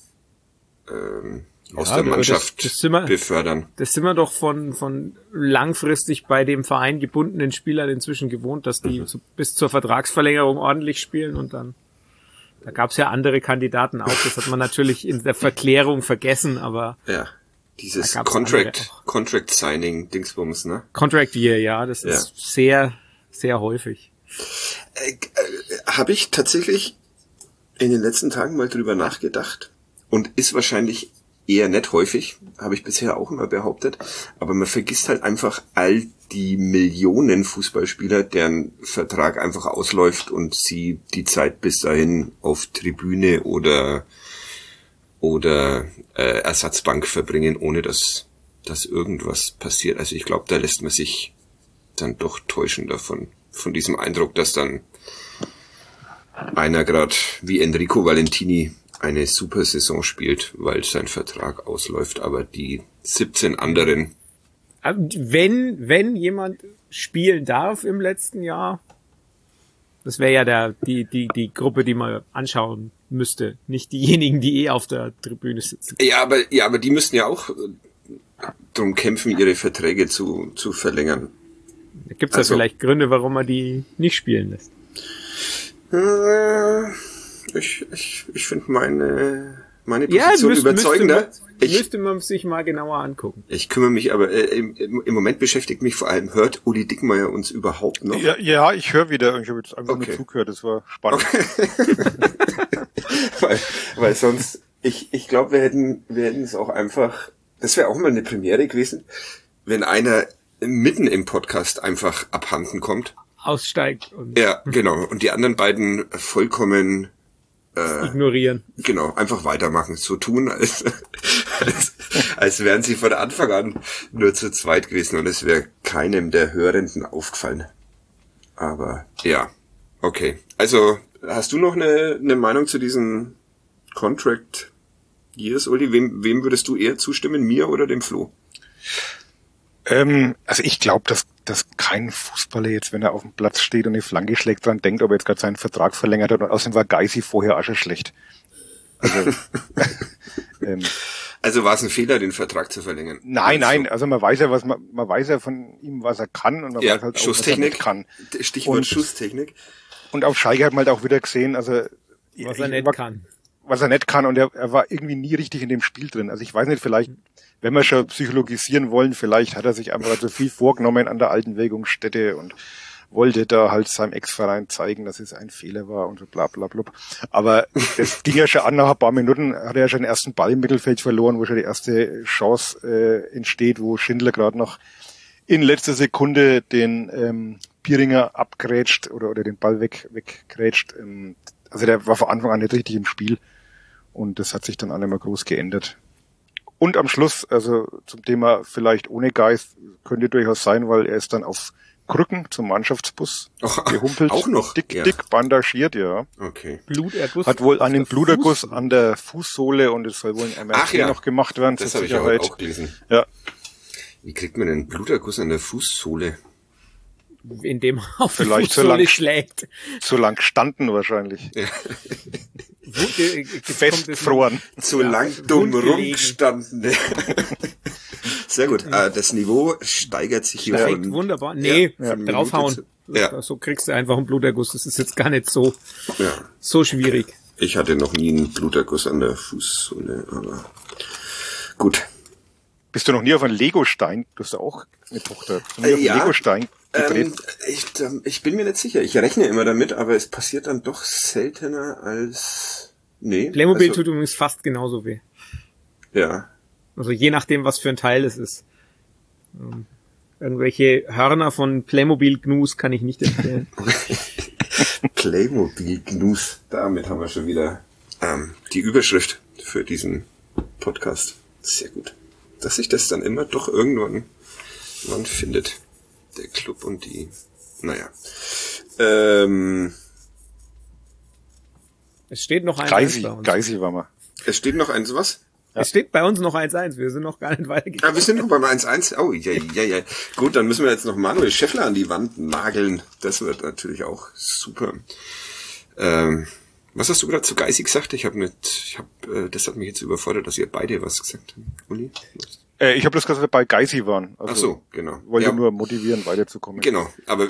aus der Mannschaft befördern. Das sind wir doch von langfristig bei dem Verein gebundenen Spielern inzwischen gewohnt, dass die bis zur Vertragsverlängerung ordentlich spielen und dann, da gab es ja andere Kandidaten auch, das hat man natürlich in der Verklärung vergessen, aber ja. Dieses Contract Signing Dingsbums, ne? Contract Year, ja, das ist sehr, sehr häufig. Habe ich tatsächlich in den letzten Tagen mal drüber nachgedacht und ist wahrscheinlich eher nicht häufig, habe ich bisher auch immer behauptet, aber man vergisst halt einfach all die Millionen Fußballspieler, deren Vertrag einfach ausläuft und sie die Zeit bis dahin auf Tribüne oder Ersatzbank verbringen, ohne dass irgendwas passiert. Also ich glaube, da lässt man sich dann doch täuschen davon, von diesem Eindruck, dass dann einer gerade wie Enrico Valentini eine super Saison spielt, weil sein Vertrag ausläuft, aber die 17 anderen. Wenn jemand spielen darf im letzten Jahr, das wäre ja die Gruppe, die man anschauen müsste, nicht diejenigen, die auf der Tribüne sitzen. Ja, aber die müssten ja auch drum kämpfen, ihre Verträge zu verlängern. Da gibt's ja vielleicht Gründe, warum man die nicht spielen lässt. Ich finde meine Position überzeugender? Müsste man sich mal genauer angucken. Ich kümmere mich aber, im Moment beschäftigt mich vor allem, hört Uli Dickmeyer uns überhaupt noch? Ja, ich höre wieder. Ich habe jetzt einfach nur zugehört, das war spannend. Okay. weil sonst, ich glaube, wir hätten es auch einfach, das wäre auch mal eine Premiere gewesen, wenn einer mitten im Podcast einfach abhanden kommt. Aussteigt. Und Ja, genau. Und die anderen beiden vollkommen ignorieren. Genau, einfach weitermachen. So tun, als wären sie von Anfang an nur zu zweit gewesen und es wäre keinem der Hörenden aufgefallen. Aber ja, okay. Also, hast du noch eine Meinung zu diesen Contract Years, Uli? Wem würdest du eher zustimmen, mir oder dem Flo? Also ich glaube, dass kein Fußballer jetzt, wenn er auf dem Platz steht und eine Flanke schlägt, dran denkt, ob er jetzt gerade seinen Vertrag verlängert hat. Und außerdem war Geisi vorher auch schon schlecht. Also war es ein Fehler, den Vertrag zu verlängern? Nein. Also man weiß ja, man weiß ja von ihm, was er kann und man weiß halt auch, was er nicht kann. Stichwort Schusstechnik. Und auf Schalke hat man halt auch wieder gesehen, also was er nicht kann. Was er nicht kann und er war irgendwie nie richtig in dem Spiel drin. Also ich weiß nicht, vielleicht, wenn wir schon psychologisieren wollen, vielleicht hat er sich einfach so viel vorgenommen an der alten Wägungsstätte und wollte da halt seinem Ex-Verein zeigen, dass es ein Fehler war und so bla bla bla. Aber es ging ja schon an, nach ein paar Minuten hat er ja schon den ersten Ball im Mittelfeld verloren, wo schon die erste Chance entsteht, wo Schindler gerade noch in letzter Sekunde den Pieringer abgrätscht oder den Ball weggrätscht. Also der war von Anfang an nicht richtig im Spiel und das hat sich dann auch nicht mehr groß geändert. Und am Schluss, also zum Thema vielleicht ohne Geist, könnte durchaus sein, weil er ist dann auf Krücken zum Mannschaftsbus gehumpelt. Auch noch? Dick bandagiert, ja. Okay. Bluterguss. Hat wohl einen Bluterguss an der Fußsohle und es soll wohl ein MRT noch gemacht werden. Das habe ich ja auch gelesen. Ja. Wie kriegt man einen Bluterguss an der Fußsohle? Indem er auf die Vielleicht Fußsohle schlägt. Zu lang gestanden wahrscheinlich. Ja. Festgefroren. Zu lang dumm rumgestanden. Sehr gut. Das Niveau steigert sich hier. Steigt wunderbar. Nee, draufhauen. Ja. So kriegst du einfach einen Bluterguss. Das ist jetzt gar nicht so schwierig. Ich hatte noch nie einen Bluterguss an der Fußsohle, aber gut. Bist du noch nie auf einen Legostein? Du hast ja auch eine Tochter. Bist du nie auf einen Legostein gedreht? Ich bin mir nicht sicher. Ich rechne immer damit, aber es passiert dann doch seltener als... Nee. Playmobil tut übrigens fast genauso weh. Ja. Also je nachdem, was für ein Teil es ist. Irgendwelche Hörner von Playmobil Gnus kann ich nicht empfehlen. Playmobil Gnus. Damit haben wir schon wieder die Überschrift für diesen Podcast. Sehr gut. Dass sich das dann immer doch irgendwann findet. Der Club und die... Naja. Es steht noch 1-1 Geisi war mal. Es steht noch eins was? Ja. Es steht bei uns noch 1-1. Wir sind noch gar nicht weitergegangen. Ah, wir sind noch beim 1-1. Oh, ja. Gut, dann müssen wir jetzt noch Manuel Schäffler an die Wand nageln. Das wird natürlich auch super. Was hast du gerade zu Geisi gesagt? Das hat mich jetzt überfordert, dass ihr beide was gesagt habt. Uli? Ich habe das gesagt, bei Geisi waren. Also ach so, genau. Wollte nur motivieren, weiterzukommen. Genau, aber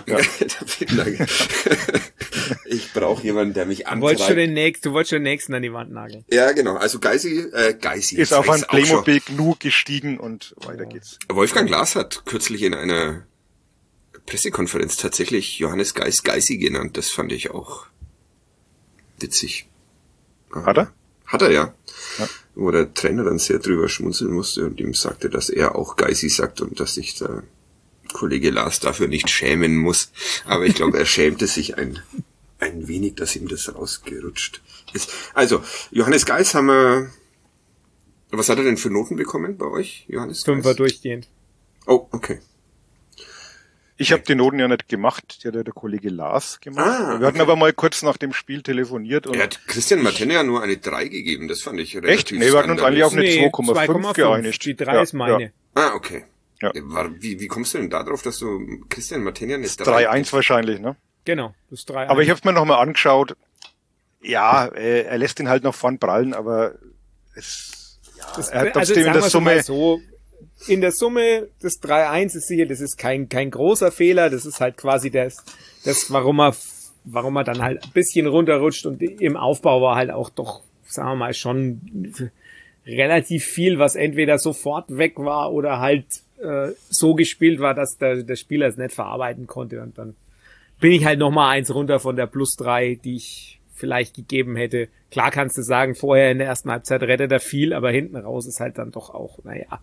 ich brauche jemanden, der mich antreibt. Du wolltest schon den nächsten an die Wand nageln. Ja, genau. Also Geisi ist auf ein Playmobil Gnu gestiegen und weiter geht's. Wolfgang Glas hat kürzlich in einer Pressekonferenz tatsächlich Johannes Geisi genannt. Das fand ich auch witzig. Hat er? Hat er, ja. Wo der Trainer dann sehr drüber schmunzeln musste und ihm sagte, dass er auch Geisi sagt und dass sich der Kollege Lars dafür nicht schämen muss. Aber ich glaube, er schämte sich ein wenig, dass ihm das rausgerutscht ist. Also, Johannes Geis haben wir... Was hat er denn für Noten bekommen bei euch, Johannes Geis? 5er durchgehend. Oh, okay. Ich habe die Noten ja nicht gemacht, die hat der Kollege Lars gemacht. Wir hatten aber mal kurz nach dem Spiel telefoniert. Und er hat Christian Martenne ja nur eine 3 gegeben, das fand ich relativ echt? Nee, wir hatten uns eigentlich auf eine 2,5 geeinigt. Die 3 ist meine. Ja. Ah, okay. Ja. Wie kommst du denn da drauf, dass du Christian Martenne eine 3... 3-1 wahrscheinlich, ne? Genau, das ist 3-1. Aber ich habe es mir nochmal angeschaut. Ja, er lässt ihn halt noch vorn prallen, aber er hat trotzdem in der Summe... In der Summe, das 3-1 ist sicher, das ist kein großer Fehler, das ist halt quasi das warum er dann halt ein bisschen runterrutscht und im Aufbau war halt auch doch sagen wir mal, schon relativ viel, was entweder sofort weg war oder halt so gespielt war, dass der Spieler es nicht verarbeiten konnte. Und dann bin ich halt nochmal 1 runter von der +3, die ich vielleicht gegeben hätte. Klar kannst du sagen, vorher in der ersten Halbzeit rettet er viel, aber hinten raus ist halt dann doch auch,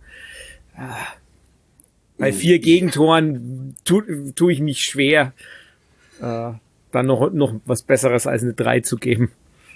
bei 4 Gegentoren tu ich mich schwer, dann noch was Besseres als eine 3 zu geben.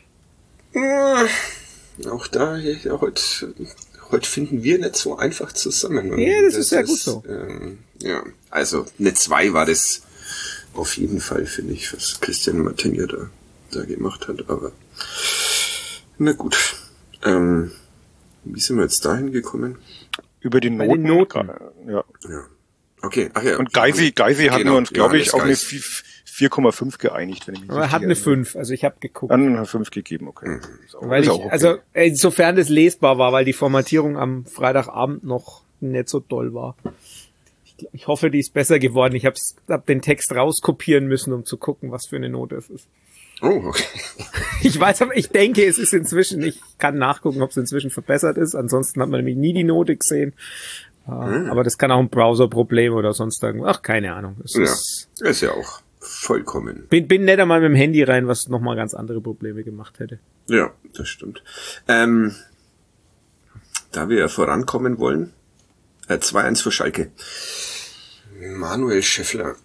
Auch da, heute finden wir nicht so einfach zusammen. Und ja, das ist ja gut so. Ja, also eine 2 war das auf jeden Fall, finde ich, was Christian Martinia da gemacht hat. Aber na gut. Wie sind wir jetzt dahin gekommen? Über die Noten. Ja. Okay, ach ja. Und Geisi hatten wir uns, glaube ich, auf eine 4,5 geeinigt, wenn ich mich Aber er hat eine 5, also ich habe geguckt. Dann eine 5 gegeben, okay. Weil okay. Also insofern das lesbar war, weil die Formatierung am Freitagabend noch nicht so doll war. Ich hoffe, die ist besser geworden. Ich hab den Text rauskopieren müssen, um zu gucken, was für eine Note es ist. Oh, okay. Ich weiß, aber ich denke, es ist inzwischen, ich kann nachgucken, ob es inzwischen verbessert ist. Ansonsten hat man nämlich nie die Note gesehen. Aber das kann auch ein Browser-Problem oder sonst irgendwas. Ach, keine Ahnung. Ist ja auch vollkommen. Bin nicht einmal mit dem Handy rein, was nochmal ganz andere Probleme gemacht hätte. Ja, das stimmt. Da wir ja vorankommen wollen, 2-1 für Schalke. Manuel Schäffler.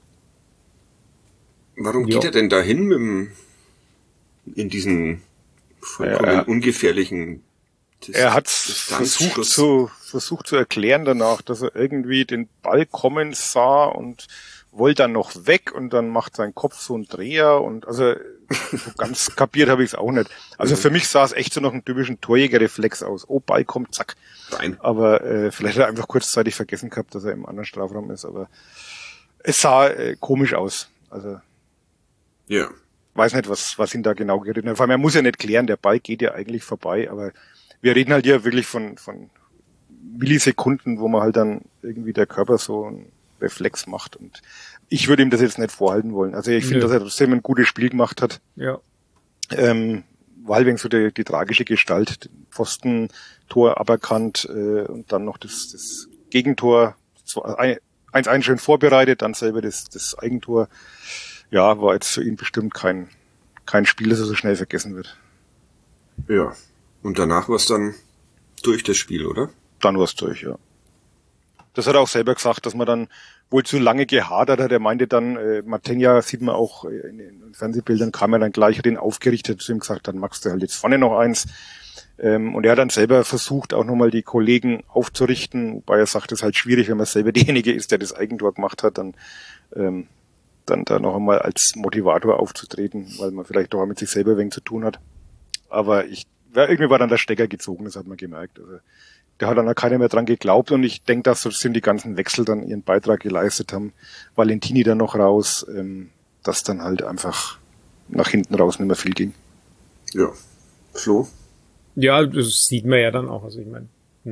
Warum geht er denn dahin in diesen vollkommen ungefährlichen Er hat versucht zu erklären danach, dass er irgendwie den Ball kommen sah und wollte dann noch weg und dann macht sein Kopf so einen Dreher und also so ganz kapiert habe ich es auch nicht. Also für mich sah es echt so nach einem typischen Torjägerreflex aus. Oh, Ball kommt, zack. Rein. Aber vielleicht hat er einfach kurzzeitig vergessen gehabt, dass er im anderen Strafraum ist, aber es sah komisch aus. Also ja. Weiß nicht, was ihn da genau geritten hat. Vor allem, er muss ja nicht klären, der Ball geht ja eigentlich vorbei, aber wir reden halt hier wirklich von Millisekunden, wo man halt dann irgendwie der Körper so einen Reflex macht und ich würde ihm das jetzt nicht vorhalten wollen. Also ich finde, dass er trotzdem ein gutes Spiel gemacht hat. Ja. War halt wegen so die tragische Gestalt, Pfostentor aberkannt und dann noch das Gegentor, 1-1 schön vorbereitet, dann selber das Eigentor. Ja, war jetzt für ihn bestimmt kein Spiel, das er so schnell vergessen wird. Ja. Und danach war es dann durch das Spiel, oder? Dann war es durch, ja. Das hat er auch selber gesagt, dass man dann wohl zu lange gehadert hat. Er meinte dann, Martinia sieht man auch in den Fernsehbildern, kam er dann gleich, hat ihn aufgerichtet, zu ihm gesagt, dann machst du halt jetzt vorne noch eins. Und er hat dann selber versucht, auch nochmal die Kollegen aufzurichten, wobei er sagt, es ist halt schwierig, wenn man selber derjenige ist, der das Eigentor gemacht hat, dann da noch einmal als Motivator aufzutreten, weil man vielleicht doch mit sich selber ein wenig zu tun hat. Aber irgendwie war dann der Stecker gezogen, das hat man gemerkt. Also da hat dann auch keiner mehr dran geglaubt und ich denke, dass so sind die ganzen Wechsel dann ihren Beitrag geleistet haben. Valentini dann noch raus, dass dann halt einfach nach hinten raus nicht mehr viel ging. Ja. Flo? Ja, das sieht man ja dann auch. Also ich meine,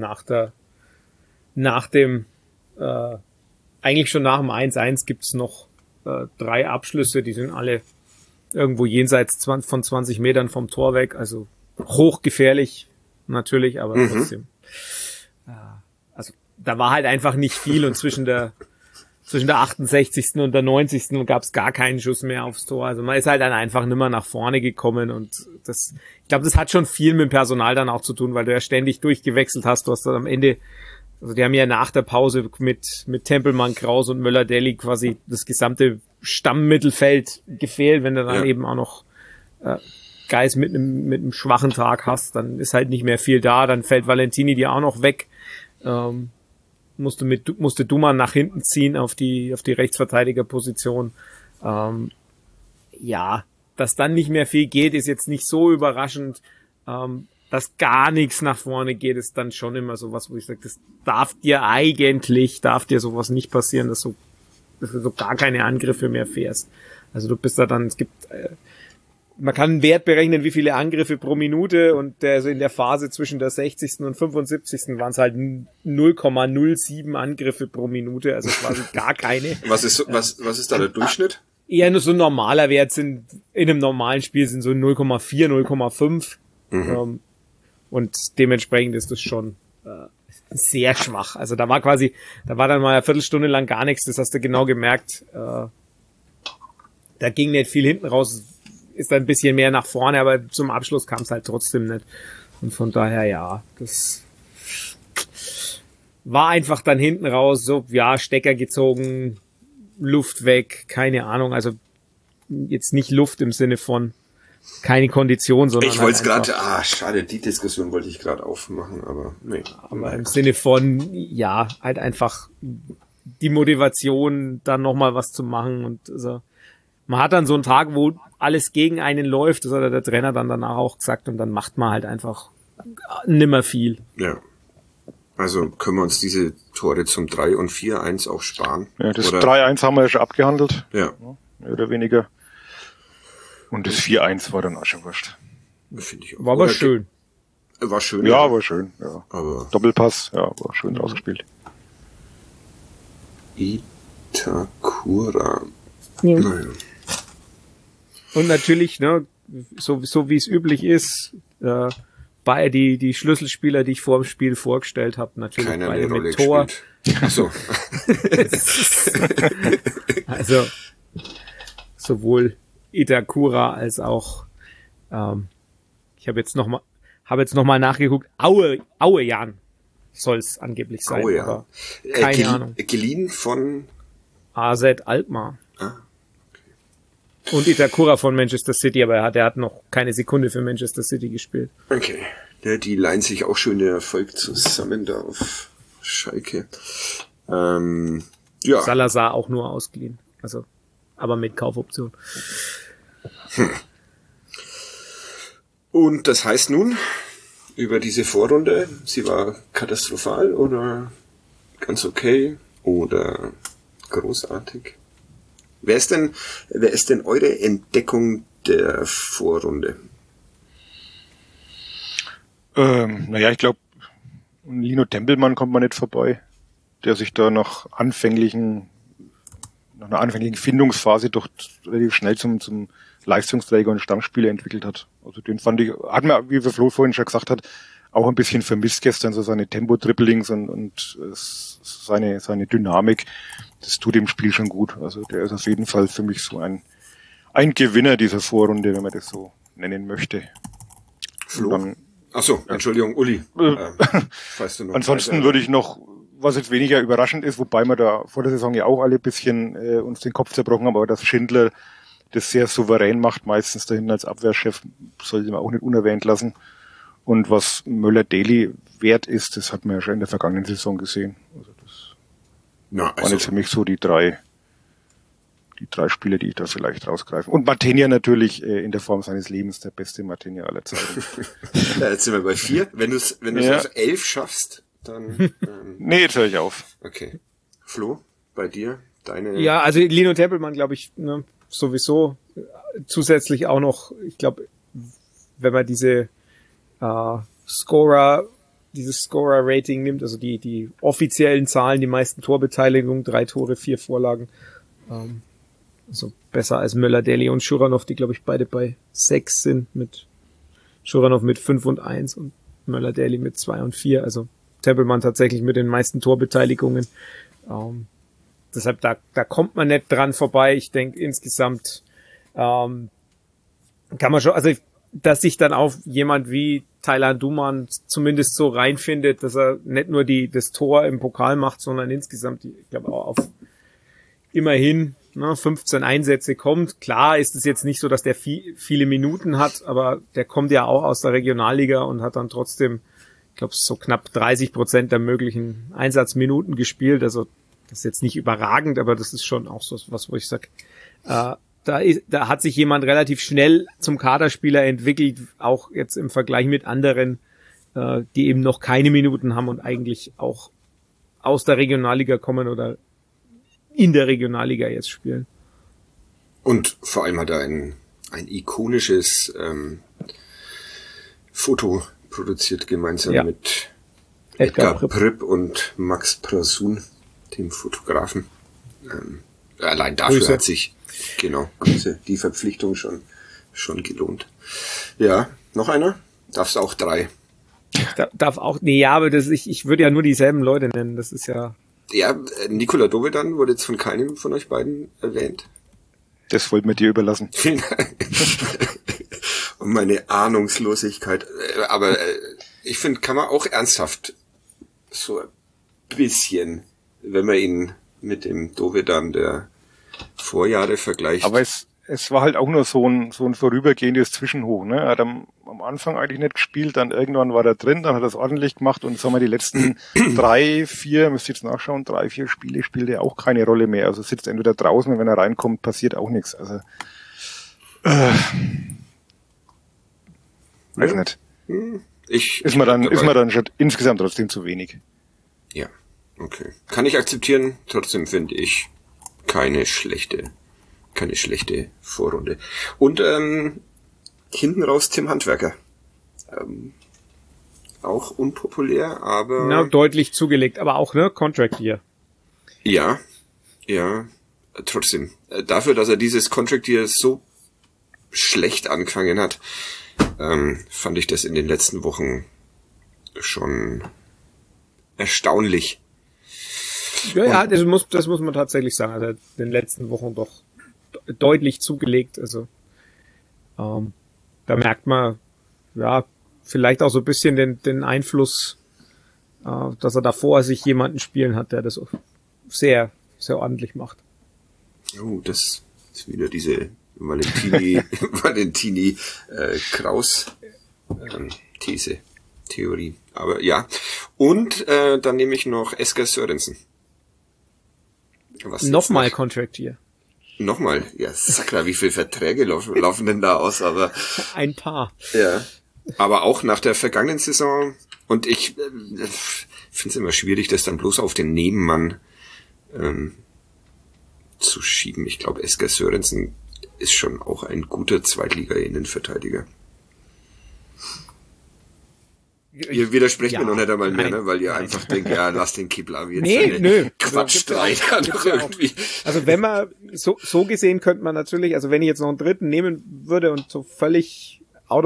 eigentlich schon nach dem 1-1 gibt's noch 3 Abschlüsse, die sind alle irgendwo jenseits von 20 Metern vom Tor weg, also hochgefährlich natürlich, aber trotzdem. Also da war halt einfach nicht viel und zwischen der 68. und der 90. gab es gar keinen Schuss mehr aufs Tor. Also man ist halt dann einfach nimmer nach vorne gekommen und ich glaube, das hat schon viel mit dem Personal dann auch zu tun, weil du ja ständig durchgewechselt hast. Du hast dann am Ende, also die haben ja nach der Pause mit Tempelmann, Kraus und Möller-Deli quasi das gesamte Stammmittelfeld gefehlt. Wenn du dann eben auch noch Geis mit einem schwachen Tag hast, dann ist halt nicht mehr viel da. Dann fällt Valentini dir auch noch weg. Musste Duman nach hinten ziehen auf die Rechtsverteidigerposition. Ja, dass dann nicht mehr viel geht, ist jetzt nicht so überraschend. Dass gar nichts nach vorne geht, ist dann schon immer sowas, wo ich sage, das darf dir sowas nicht passieren, dass du so gar keine Angriffe mehr fährst. Also du bist da dann, man kann einen Wert berechnen, wie viele Angriffe pro Minute und in der Phase zwischen der 60. und 75. waren es halt 0,07 Angriffe pro Minute, also quasi gar keine. Was ist da der Durchschnitt? Eher nur so ein normaler Wert in einem normalen Spiel sind so 0,4, 0,5. Und dementsprechend ist das schon sehr schwach. Also da war dann mal eine Viertelstunde lang gar nichts, das hast du genau gemerkt. Da ging nicht viel hinten raus, ist ein bisschen mehr nach vorne, aber zum Abschluss kam es halt trotzdem nicht. Und von daher, ja, das war einfach dann hinten raus, so, ja, Stecker gezogen, Luft weg, keine Ahnung, also jetzt nicht Luft im Sinne von keine Kondition, sondern ich wollte es gerade, schade, die Diskussion wollte ich gerade aufmachen, aber nee. Aber im Sinne von, ja, halt einfach die Motivation, dann nochmal was zu machen und also, man hat dann so einen Tag, wo alles gegen einen läuft, das hat der Trainer dann danach auch gesagt und dann macht man halt einfach nimmer viel. Ja. Also können wir uns diese Tore zum 3 und 4-1 auch sparen? Ja, das 3-1 haben wir ja schon abgehandelt. Ja. Mehr oder weniger. Und das 4-1 war dann auch schon wurscht. Finde ich auch. War aber schön. War schön. Ja, war schön. Ja. Aber Doppelpass, ja, war schön ausgespielt. Itakura. Ja. Naja. Und natürlich, ne, so wie es üblich ist, bei die Schlüsselspieler, die ich vor dem Spiel vorgestellt habe, natürlich Keiner beide eine Rolle mit Tor. gespielt. Ach so. Also sowohl Itakura als auch ich habe jetzt noch mal nachgeguckt, Aue Jan soll es angeblich sein, Aue, ja. aber keine Ahnung. Geliehen von AZ Alkmaar. okay. Und Itakura von Manchester City, aber der hat noch keine Sekunde für Manchester City gespielt. Okay. Ja, die leihen sich auch schön den Erfolg zusammen da auf Schalke. Ja. Salazar auch nur ausgeliehen. Also, aber mit Kaufoption. Und das heißt nun, über diese Vorrunde, sie war katastrophal oder ganz okay oder großartig? Wer ist denn eure Entdeckung der Vorrunde? Ich glaube, Lino Tempelmann kommt man nicht vorbei, der sich da nach einer anfänglichen Findungsphase doch relativ schnell zum Leistungsträger und Stammspieler entwickelt hat. Also den fand ich, hat mir, wie Flo vorhin schon gesagt hat, auch ein bisschen vermisst gestern, so seine Tempo-Dribblings und seine Dynamik. Das tut dem Spiel schon gut. Also der ist auf jeden Fall für mich so ein Gewinner dieser Vorrunde, wenn man das so nennen möchte. Flo? Achso, Entschuldigung, Uli. Weißt du noch Ansonsten würde ich noch, was jetzt weniger überraschend ist, wobei wir da vor der Saison ja auch alle ein bisschen uns den Kopf zerbrochen haben, aber dass Schindler das sehr souverän macht, meistens dahin als Abwehrchef, sollte man auch nicht unerwähnt lassen. Und was Möller-Daly wert ist, das hat man ja schon in der vergangenen Saison gesehen. Also das waren jetzt für mich so die drei Spieler, die ich da vielleicht rausgreife. Und Martinia natürlich in der Form seines Lebens der beste Martinia aller Zeiten. Jetzt sind wir bei 4. Wenn du es auf 11 schaffst, dann... Nee, jetzt höre ich auf. Okay. Flo, bei dir? Deine... Ja, also Lino Tempelmann, glaube ich, ne, sowieso. Zusätzlich auch noch, ich glaube, wenn man dieses Scorer-Rating nimmt, also die offiziellen Zahlen, die meisten Torbeteiligungen, 3 Tore, 4 Vorlagen, also besser als Möller, Daly und Schuranov, die glaube ich beide bei 6 sind, mit Schuranov mit 5 und 1 und Möller, Daly mit 2 und 4, also Tempelmann tatsächlich mit den meisten Torbeteiligungen. Deshalb, da kommt man nicht dran vorbei. Ich denke, insgesamt kann man schon, also dass sich dann auch jemand wie Taylan Duman zumindest so reinfindet, dass er nicht nur das Tor im Pokal macht, sondern insgesamt, ich glaube, auch auf immerhin 15 Einsätze kommt. Klar ist es jetzt nicht so, dass der viele Minuten hat, aber der kommt ja auch aus der Regionalliga und hat dann trotzdem, ich glaube, so knapp 30% der möglichen Einsatzminuten gespielt. Also das ist jetzt nicht überragend, aber das ist schon auch so was, wo ich sage, da hat sich jemand relativ schnell zum Kaderspieler entwickelt, auch jetzt im Vergleich mit anderen, die eben noch keine Minuten haben und eigentlich auch aus der Regionalliga kommen oder in der Regionalliga jetzt spielen. Und vor allem hat er ein ikonisches Foto produziert, gemeinsam mit Edgar Pripp und Max Prasun, dem Fotografen. Allein dafür Grüße. hat sich die Verpflichtung schon gelohnt. Ja, noch einer? Darfst auch 3. Darf auch, nee, ja, aber ich würde ja nur dieselben Leute nennen, das ist ja... Ja, Nikola Dovedan wurde jetzt von keinem von euch beiden erwähnt. Das wollten wir dir überlassen. Vielen Dank. Und meine Ahnungslosigkeit. Aber ich finde, kann man auch ernsthaft so ein bisschen, wenn man ihn mit dem Dovedan der Vorjahre vergleicht. Aber es war halt auch nur so ein vorübergehendes Zwischenhoch, ne? Er hat am Anfang eigentlich nicht gespielt, dann irgendwann war er drin, dann hat er es ordentlich gemacht und sagen wir die letzten 3, 4, müsst ihr jetzt nachschauen, 3, 4 Spiele spielt er auch keine Rolle mehr. Also sitzt entweder draußen und wenn er reinkommt, passiert auch nichts. Also weiß nicht. Ist mir dann schon insgesamt trotzdem zu wenig. Ja, okay. Kann ich akzeptieren, trotzdem finde ich keine schlechte Vorrunde. Und hinten raus Tim Handwerker. Auch unpopulär, aber... Na, deutlich zugelegt, aber auch, ne, Contract Year. Ja, trotzdem. Dafür, dass er dieses Contract Year so schlecht angefangen hat, fand ich das in den letzten Wochen schon erstaunlich. Ja, das muss man tatsächlich sagen. Also in den letzten Wochen doch deutlich zugelegt. Also da merkt man ja vielleicht auch so ein bisschen den Einfluss, dass er davor sich jemanden spielen hat, der das sehr, sehr ordentlich macht. Oh, das ist wieder diese Valentini Kraus Theorie. Aber ja. Und dann nehme ich noch Esker Sørensen. Nochmal Contract hier. Nochmal? Ja, sakra, wie viele Verträge laufen denn da aus? Aber ein paar. Ja. Aber auch nach der vergangenen Saison. Und ich finde es immer schwierig, das dann bloß auf den Nebenmann zu schieben. Ich glaube, Esker Sørensen ist schon auch ein guter Zweitliga-Innenverteidiger. Ihr widersprecht mir noch nicht einmal mehr, ne? Weil ihr einfach denkt, ja, lass den Kiblavi jetzt Quatschstreit noch irgendwie. Also wenn man, so gesehen könnte man natürlich, also wenn ich jetzt noch einen dritten nehmen würde und so völlig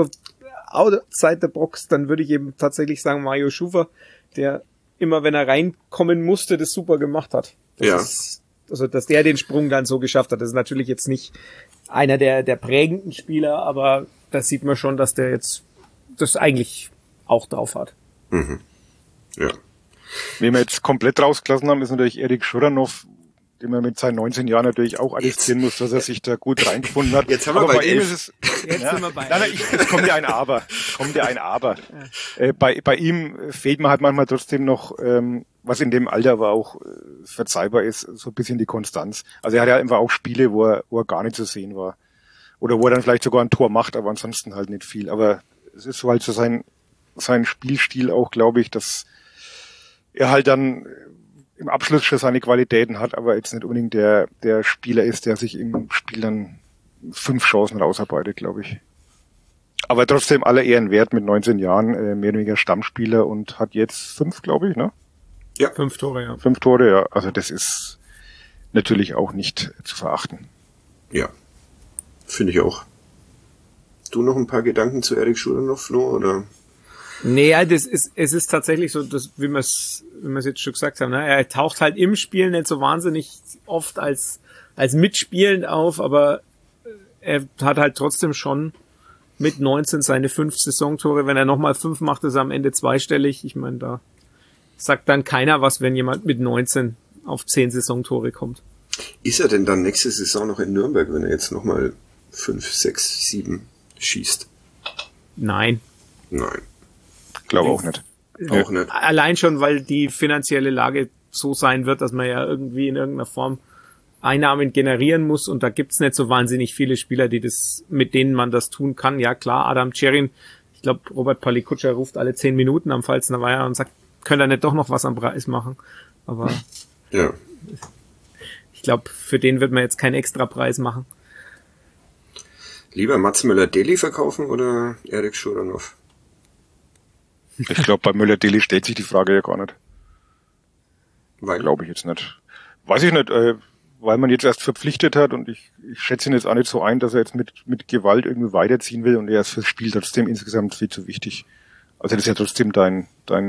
outside the box, dann würde ich eben tatsächlich sagen Mario Schufer, der immer, wenn er reinkommen musste, das super gemacht hat. Also, dass der den Sprung dann so geschafft hat. Das ist natürlich jetzt nicht einer der prägenden Spieler, aber das sieht man schon, dass der jetzt das eigentlich auch drauf hat. Mhm. Ja. Wen wir jetzt komplett rausgelassen haben, ist natürlich Erik Schuranov, den man mit seinen 19 Jahren natürlich auch attestieren muss, dass er sich da gut reingefunden hat. Jetzt haben wir bei ihm ist es. Jetzt sind wir bei. Jetzt kommt ja ein Aber. Ja. Bei ihm fehlt mir halt manchmal trotzdem noch, was in dem Alter aber auch verzeihbar ist, so ein bisschen die Konstanz. Also er hat ja einfach auch Spiele, wo er gar nicht zu sehen war. Oder wo er dann vielleicht sogar ein Tor macht, aber ansonsten halt nicht viel. Aber es ist so halt so sein Spielstil auch, glaube ich, dass er halt dann im Abschluss schon seine Qualitäten hat, aber jetzt nicht unbedingt der Spieler ist, der sich im Spiel dann 5 Chancen rausarbeitet, glaube ich. Aber trotzdem aller Ehren wert mit 19 Jahren, mehr oder weniger Stammspieler und hat jetzt 5, glaube ich, ne? Ja. 5 Tore, ja. 5 Tore, ja. Also das ist natürlich auch nicht zu verachten. Ja, finde ich auch. Du noch ein paar Gedanken zu Erik Schuranov, Flo, oder? Nee, ja, es ist tatsächlich so, dass, wie wir es jetzt schon gesagt haben, ne? Er taucht halt im Spiel nicht so wahnsinnig oft als mitspielend auf, aber er hat halt trotzdem schon mit 19 seine 5 Saisontore. Wenn er nochmal 5 macht, ist er am Ende zweistellig. Ich meine, da sagt dann keiner was, wenn jemand mit 19 auf 10 Saisontore kommt. Ist er denn dann nächste Saison noch in Nürnberg, wenn er jetzt nochmal 5, 6, 7 schießt? Nein. Glaube auch nicht. Auch nicht. Allein schon, weil die finanzielle Lage so sein wird, dass man ja irgendwie in irgendeiner Form Einnahmen generieren muss und da gibt's nicht so wahnsinnig viele Spieler, mit denen man das tun kann. Ja klar, Adam Cerin, ich glaube Robert Palikutscher ruft alle 10 Minuten am Pfalzner Weiher und sagt, könnt ihr nicht doch noch was am Preis machen? Aber ja. Ich glaube, für den wird man jetzt keinen Extrapreis machen. Lieber Mats Müller-Deli verkaufen oder Erik Schuranov? Ich glaube, bei Müller-Deli stellt sich die Frage ja gar nicht. Weil? Glaube ich jetzt nicht. Weiß ich nicht, weil man jetzt erst verpflichtet hat und ich schätze ihn jetzt auch nicht so ein, dass er jetzt mit Gewalt irgendwie weiterziehen will und er ist fürs Spiel trotzdem insgesamt viel zu wichtig. Also das ist ja trotzdem dein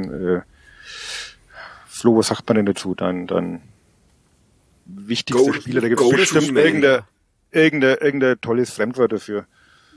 Flo, was sagt man denn dazu? Dein wichtigster Spieler, da gibt es bestimmt irgendein tolles Fremdwort dafür.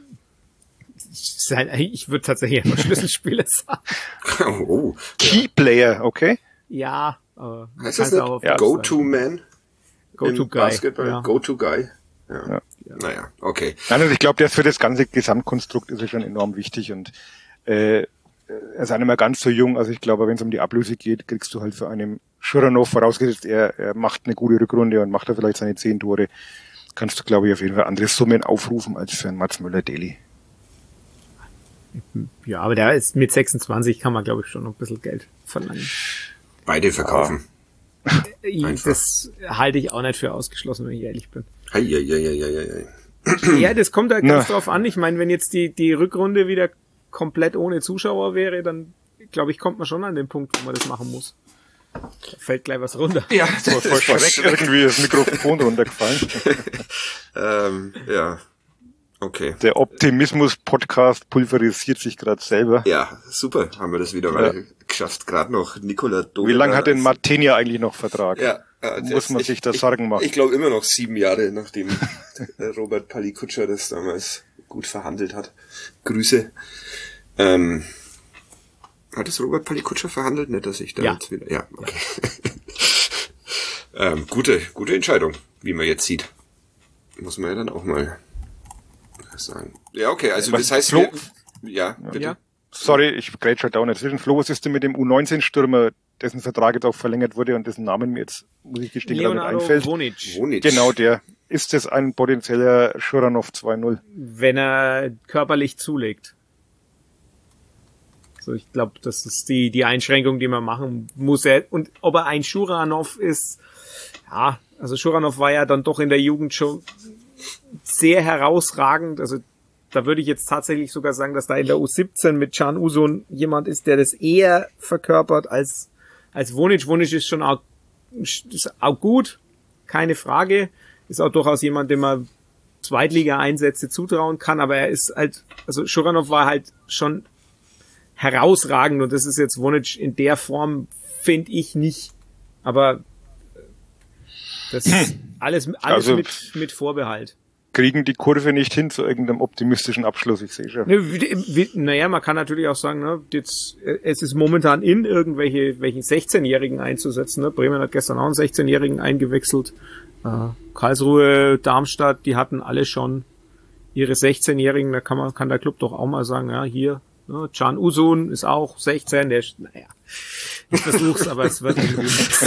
Ich würde tatsächlich einfach Schlüsselspieler sagen. Oh. Keyplayer, okay? Ja. Heißt das nicht? Go-To-Man? Go-To-Guy. Basketball? Ja. Go-To-Guy? Ja. Naja, okay. Nein, also ich glaube, der ist für das ganze Gesamtkonstrukt ist er schon enorm wichtig und er ist auch nicht mehr ganz so jung. Also ich glaube, wenn es um die Ablöse geht, kriegst du halt für einen Schuranov, vorausgesetzt, er macht eine gute Rückrunde und macht da vielleicht seine 10 Tore, kannst du, glaube ich, auf jeden Fall andere Summen aufrufen als für einen Mats Müller-Deli. Ja, aber der ist mit 26, kann man, glaube ich, schon noch ein bisschen Geld verlangen. Beide verkaufen. Das halte ich auch nicht für ausgeschlossen, wenn ich ehrlich bin. Ei. Ja, das kommt da ganz drauf an. Ich meine, wenn jetzt die Rückrunde wieder komplett ohne Zuschauer wäre, dann, glaube ich, kommt man schon an den Punkt, wo man das machen muss. Da fällt gleich was runter. Ja, das war voll schreck, irgendwie das Mikrofon runtergefallen. Ja. Okay. Der Optimismus-Podcast pulverisiert sich gerade selber. Ja, super. Haben wir das wieder mal geschafft. Gerade noch Nikola Domian. Wie lange hat denn Martinia eigentlich noch Vertrag? Ja, muss man sich da Sorgen machen? Ich glaube immer noch 7 Jahre, nachdem Robert Palikutscher das damals gut verhandelt hat. Grüße. Hat es Robert Palikutscher verhandelt? Nicht, dass ich da jetzt wieder... Ja, okay. Gute Entscheidung, wie man jetzt sieht. Muss man ja dann auch mal sagen. Ja, okay, also das heißt... Flo, bitte. Ja. Sorry, ich grätsch halt da nicht zwischen. Flo, was ist denn mit dem U19-Stürmer, dessen Vertrag jetzt auch verlängert wurde und dessen Namen mir jetzt, muss ich gestehen, gerade nicht einfällt? Vonic. Genau, der. Ist das ein potenzieller Schuranov 2.0? Wenn er körperlich zulegt. So, ich glaube, das ist die Einschränkung, die man machen muss. Und ob er ein Schuranov ist, ja, also Schuranov war ja dann doch in der Jugend schon sehr herausragend. Also da würde ich jetzt tatsächlich sogar sagen, dass da in der U17 mit Can Uzun jemand ist, der das eher verkörpert als Vonic. Vonic ist schon auch gut, keine Frage. Ist auch durchaus jemand, dem man Zweitliga-Einsätze zutrauen kann, aber er ist halt, also Schuranov war halt schon herausragend und das ist jetzt Vonic in der Form, finde ich nicht. Aber das ist alles also mit Vorbehalt. Kriegen die Kurve nicht hin zu irgendeinem optimistischen Abschluss, ich sehe schon. Naja, man kann natürlich auch sagen, ne, jetzt, es ist momentan welchen 16-Jährigen einzusetzen. Ne? Bremen hat gestern auch einen 16-Jährigen eingewechselt. Karlsruhe, Darmstadt, die hatten alle schon ihre 16-Jährigen. Da kann der Club doch auch mal sagen, ja, hier, ne, Can Uzun ist auch 16, ich versuch's, aber es wird nicht.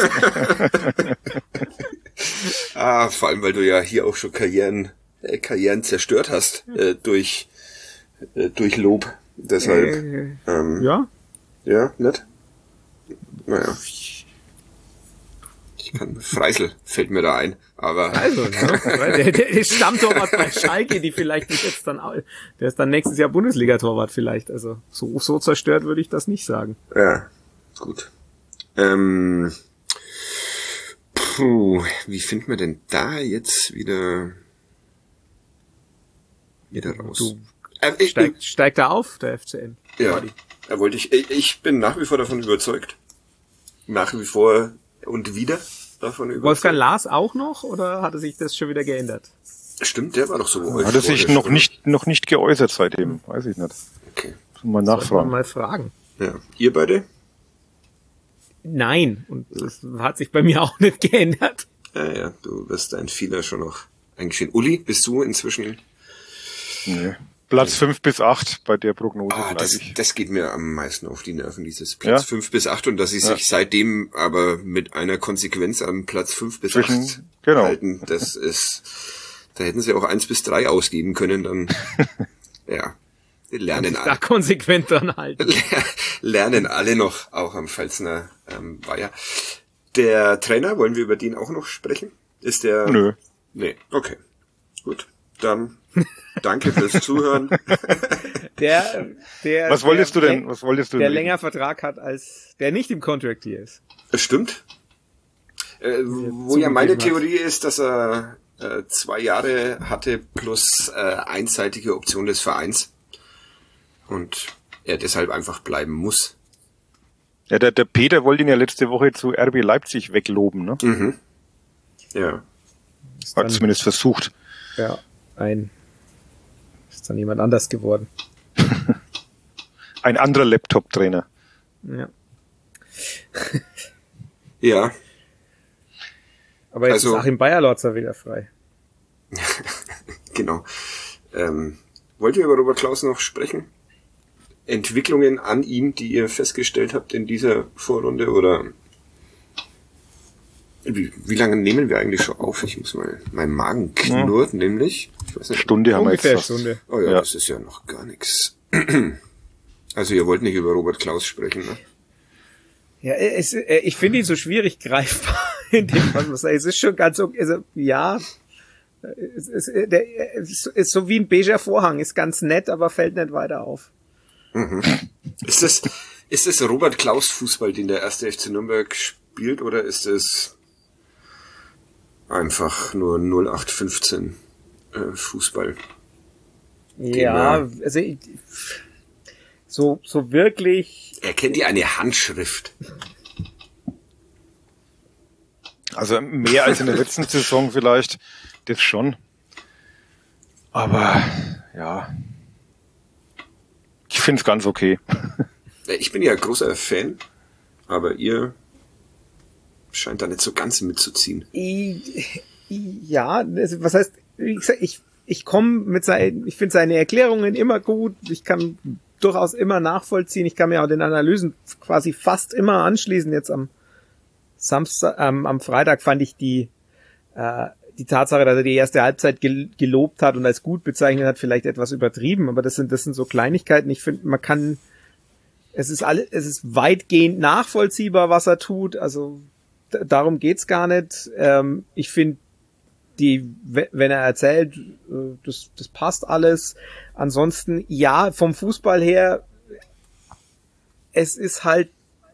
Vor allem, weil du ja hier auch schon Karrieren zerstört hast, durch Lob. Deshalb, ja? Ja, nett? Naja. Freisel fällt mir da ein, aber. Also, ne? Der Stammtorwart bei Schalke, die vielleicht nicht jetzt dann, der ist dann nächstes Jahr Bundesliga-Torwart vielleicht, also so zerstört würde ich das nicht sagen. Ja, gut. Wie findet man denn da jetzt wieder raus? Steigt da auf, der FCN? Ja, ich bin nach wie vor davon überzeugt. Nach wie vor und wieder davon überzeugt. Wolfgang Lars auch noch, oder hatte sich das schon wieder geändert? Stimmt, der war doch so. Hat er sich noch nicht geäußert seitdem, weiß ich nicht. Okay. Mal nachfragen. Mal fragen. Ja. Ihr beide? Nein, und das hat sich bei mir auch nicht geändert. Ja, du wirst deinen Fehler schon noch eingestehen. Uli, bist du inzwischen? Nee. Platz 5 bis 8 bei der Prognose. Das geht mir am meisten auf die Nerven, dieses Platz 5 bis 8 und dass sie sich seitdem aber mit einer Konsequenz am Platz 5 bis 8 halten. Das ist, da hätten sie auch 1 bis 3 ausgeben können, dann, ja. Lernen alle. Da konsequent dran halten. Lernen alle noch, auch am Pfalzner Weiher. Der Trainer, wollen wir über den auch noch sprechen? Ist der? Nö. Nee, okay. Gut. Dann danke fürs Zuhören. Was wolltest du denn? Der länger Vertrag hat als der nicht im Contract hier ist. Das stimmt. Wo ja meine Theorie ist, dass er 2 Jahre hatte plus einseitige Option des Vereins und er deshalb einfach bleiben muss. Ja, der Peter wollte ihn ja letzte Woche zu RB Leipzig wegloben, ne? Mhm. Ja. Hat zumindest versucht. Ja, ist dann jemand anders geworden. Ein anderer Laptop-Trainer. Ja. Ja. Aber jetzt Also, ist Achim Bayerlotzer wieder frei. Genau. Wollt ihr über Robert Klaus noch sprechen? Entwicklungen an ihm, die ihr festgestellt habt in dieser Vorrunde, oder wie lange nehmen wir eigentlich schon auf? Ich muss mal, mein Magen knurrt nämlich. Ich weiß nicht. Stunde haben wir jetzt Ungefähr fast. Stunde. Oh ja, Ja. das ist ja noch gar nichts. Also ihr wollt nicht über Robert Klaus sprechen, ne? Ja, ich finde ihn so schwierig greifbar in dem, was man sagt. Es ist schon ganz okay. Also, ja, es ist so wie ein beiger Vorhang. Ist ganz nett, aber fällt nicht weiter auf. Mhm. Ist das Robert Klaus Fußball, den der 1. FC Nürnberg spielt, oder ist es einfach nur 0815 Fußball? Ja, also so wirklich. Erkennt ihr eine Handschrift? Also mehr als in der letzten Saison vielleicht, das schon. Aber ja, ich finde es ganz okay. Ich bin ja großer Fan, aber ihr scheint da nicht so ganz mitzuziehen. Ja, was heißt, wie gesagt, ich finde seine Erklärungen immer gut, ich kann durchaus immer nachvollziehen, ich kann mir auch den Analysen quasi fast immer anschließen. Jetzt am Freitag fand ich die Tatsache, dass er die erste Halbzeit gelobt hat und als gut bezeichnet hat, vielleicht etwas übertrieben, aber das sind so Kleinigkeiten. Ich finde, es ist weitgehend nachvollziehbar, was er tut, also darum geht's gar nicht. Ich finde, wenn er erzählt, das passt alles. Ansonsten, ja, vom Fußball her, es ist halt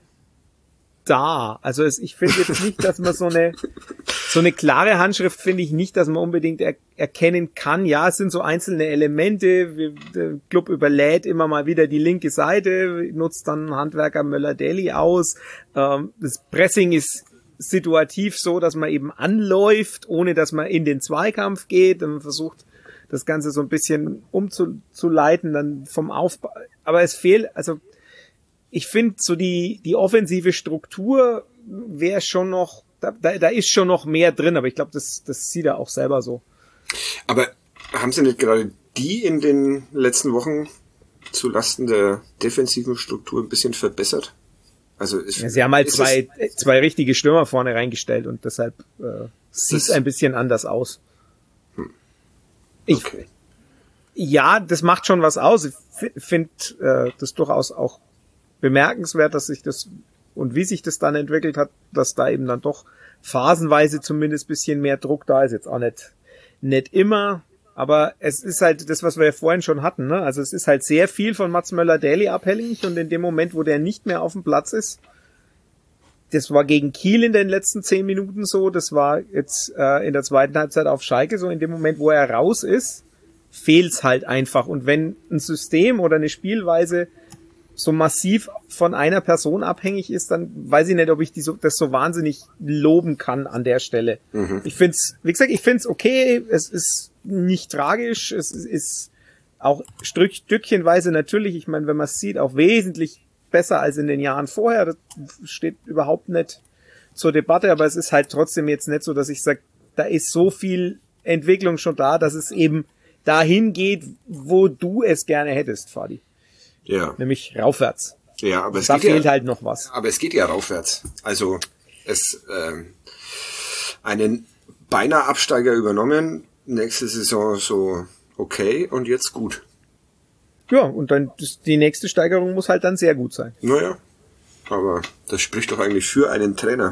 da. Also ich finde jetzt nicht, dass man so eine klare Handschrift finde ich nicht, dass man unbedingt erkennen kann. Ja, es sind so einzelne Elemente. Der Club überlädt immer mal wieder die linke Seite, nutzt dann Handwerker Möller-Daly aus. Das Pressing ist situativ so, dass man eben anläuft, ohne dass man in den Zweikampf geht. Und man versucht, das Ganze so ein bisschen umzuleiten, dann vom Aufbau. Aber es fehlt, also ich finde so die offensive Struktur wäre schon noch, da ist schon noch mehr drin, aber ich glaube, das sieht er auch selber so. Aber haben Sie nicht gerade die in den letzten Wochen zulasten der defensiven Struktur ein bisschen verbessert? Also Sie haben halt zwei richtige Stürmer vorne reingestellt und deshalb sieht es ein bisschen anders aus. Okay. Ja, das macht schon was aus. Ich finde das durchaus auch bemerkenswert, dass sich das und wie sich das dann entwickelt hat, dass da eben dann doch phasenweise zumindest bisschen mehr Druck da ist. Jetzt auch nicht immer, aber es ist halt das, was wir ja vorhin schon hatten, ne? Also es ist halt sehr viel von Mats Möller-Daly abhängig und in dem Moment, wo der nicht mehr auf dem Platz ist, das war gegen Kiel in den letzten 10 Minuten so, das war jetzt in der zweiten Halbzeit auf Schalke so, in dem Moment, wo er raus ist, fehlt's halt einfach. Und wenn ein System oder eine Spielweise so massiv von einer Person abhängig ist, dann weiß ich nicht, ob ich das so wahnsinnig loben kann an der Stelle. Mhm. Ich find's, wie gesagt, okay, es ist nicht tragisch, es ist auch stückchenweise natürlich, ich meine, wenn man es sieht, auch wesentlich besser als in den Jahren vorher, das steht überhaupt nicht zur Debatte, aber es ist halt trotzdem jetzt nicht so, dass ich sage, da ist so viel Entwicklung schon da, dass es eben dahin geht, wo du es gerne hättest, Fadi. Ja. Nämlich raufwärts. Ja, aber da fehlt halt noch was. Aber es geht ja raufwärts. Also einen beinahe Absteiger übernommen, nächste Saison so okay und jetzt gut. Ja, und dann die nächste Steigerung muss halt dann sehr gut sein. Naja, aber das spricht doch eigentlich für einen Trainer.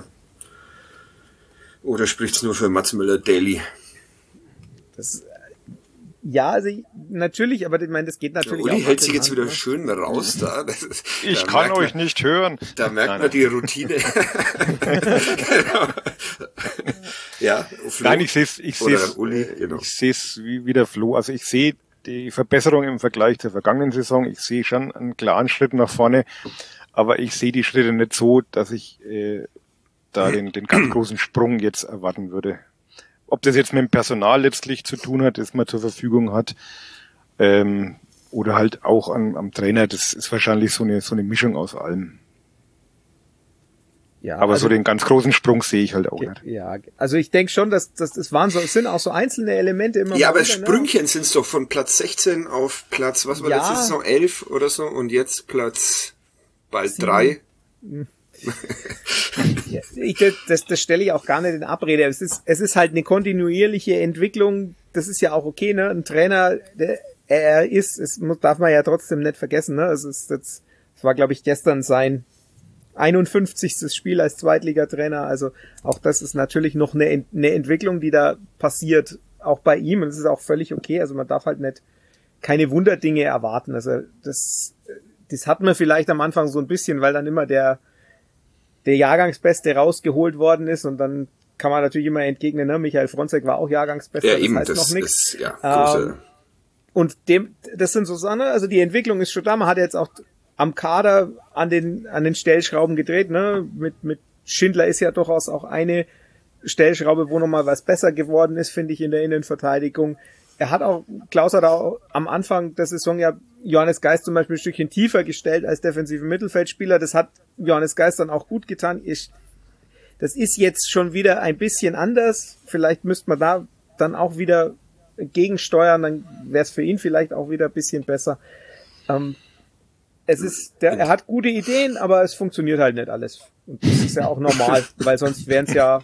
Oder spricht's nur für Mats Möller-Daly? Ja, also natürlich, aber ich meine, das geht natürlich Uli auch. hält sich jetzt wieder schön raus da. Ich kann euch nicht hören. Da merkt man die Routine. Genau. Ja, Flo. Nein, ich sehe es genau. wie der Flo. Also ich sehe die Verbesserung im Vergleich zur vergangenen Saison. Ich sehe schon einen klaren Schritt nach vorne, aber ich sehe die Schritte nicht so, dass ich da den ganz großen Sprung jetzt erwarten würde. Ob das jetzt mit dem Personal letztlich zu tun hat, das man zur Verfügung hat, oder halt auch am Trainer, das ist wahrscheinlich so eine Mischung aus allem. Ja, aber so den ganz großen Sprung sehe ich halt auch nicht. Ja, also ich denke schon, dass das sind auch so einzelne Elemente immer. Ja, aber Sprüngchen sind es doch von Platz 16 auf Platz, was war letzte Saison, 11 oder so, und jetzt Platz bald 3. Das stelle ich auch gar nicht in Abrede. Es ist halt eine kontinuierliche Entwicklung. Das ist ja auch okay, ne? Ein Trainer, darf man ja trotzdem nicht vergessen, ne? Es war, glaube ich, gestern sein 51. Spiel als Zweitligatrainer. Also auch das ist natürlich noch eine Entwicklung, die da passiert, auch bei ihm. Und das ist auch völlig okay. Also man darf halt keine Wunderdinge erwarten. Also das hat man vielleicht am Anfang so ein bisschen, weil dann immer der Jahrgangsbeste rausgeholt worden ist, und dann kann man natürlich immer entgegnen, ne? Michael Fronzek war auch Jahrgangsbester, ja, eben, das heißt das noch nichts. Ist, ja, und das sind so Sachen, also die Entwicklung ist schon da, man hat jetzt auch am Kader an den Stellschrauben gedreht, ne? Mit Schindler ist ja durchaus auch eine Stellschraube, wo nochmal was besser geworden ist, finde ich, in der Innenverteidigung. Klaus hat auch am Anfang der Saison ja Johannes Geist zum Beispiel ein Stückchen tiefer gestellt als defensiven Mittelfeldspieler. Das hat Johannes Geist dann auch gut getan. Das ist jetzt schon wieder ein bisschen anders. Vielleicht müsste man da dann auch wieder gegensteuern, dann wäre es für ihn vielleicht auch wieder ein bisschen besser. Er hat gute Ideen, aber es funktioniert halt nicht alles. Und das ist ja auch normal, weil sonst wären es ja...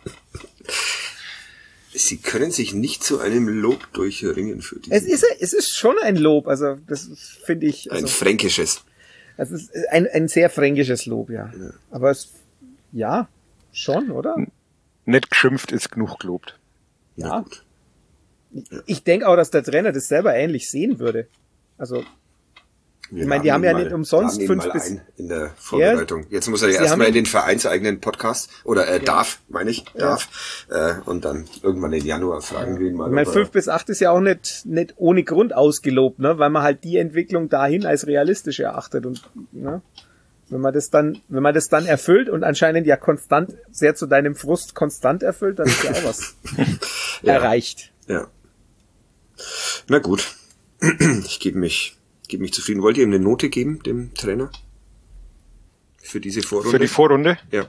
Sie können sich nicht zu einem Lob durchringen für diesen. Es ist schon ein Lob, also das finde ich. Ein fränkisches. Es ist ein sehr fränkisches Lob, ja. Aber schon, oder? Nicht geschimpft ist genug gelobt. Ja. Ich denke auch, dass der Trainer das selber ähnlich sehen würde. Also, ich meine, die haben ja nicht umsonst 5 bis... in der Vorbereitung. Jetzt muss er ja erstmal in den vereinseigenen Podcast, oder darf. Und dann irgendwann im Januar fragen wir ihn mal. Ich meine, 5 bis 8 ist ja auch nicht ohne Grund ausgelobt, ne? Weil man halt die Entwicklung dahin als realistisch erachtet. Und ne? Wenn man das dann erfüllt und anscheinend ja konstant, sehr zu deinem Frust konstant erfüllt, dann ist ja auch was erreicht. Ja. Na gut. Ich gebe mich zufrieden. Wollt ihr ihm eine Note geben, dem Trainer? Für diese Vorrunde? Für die Vorrunde? Ja.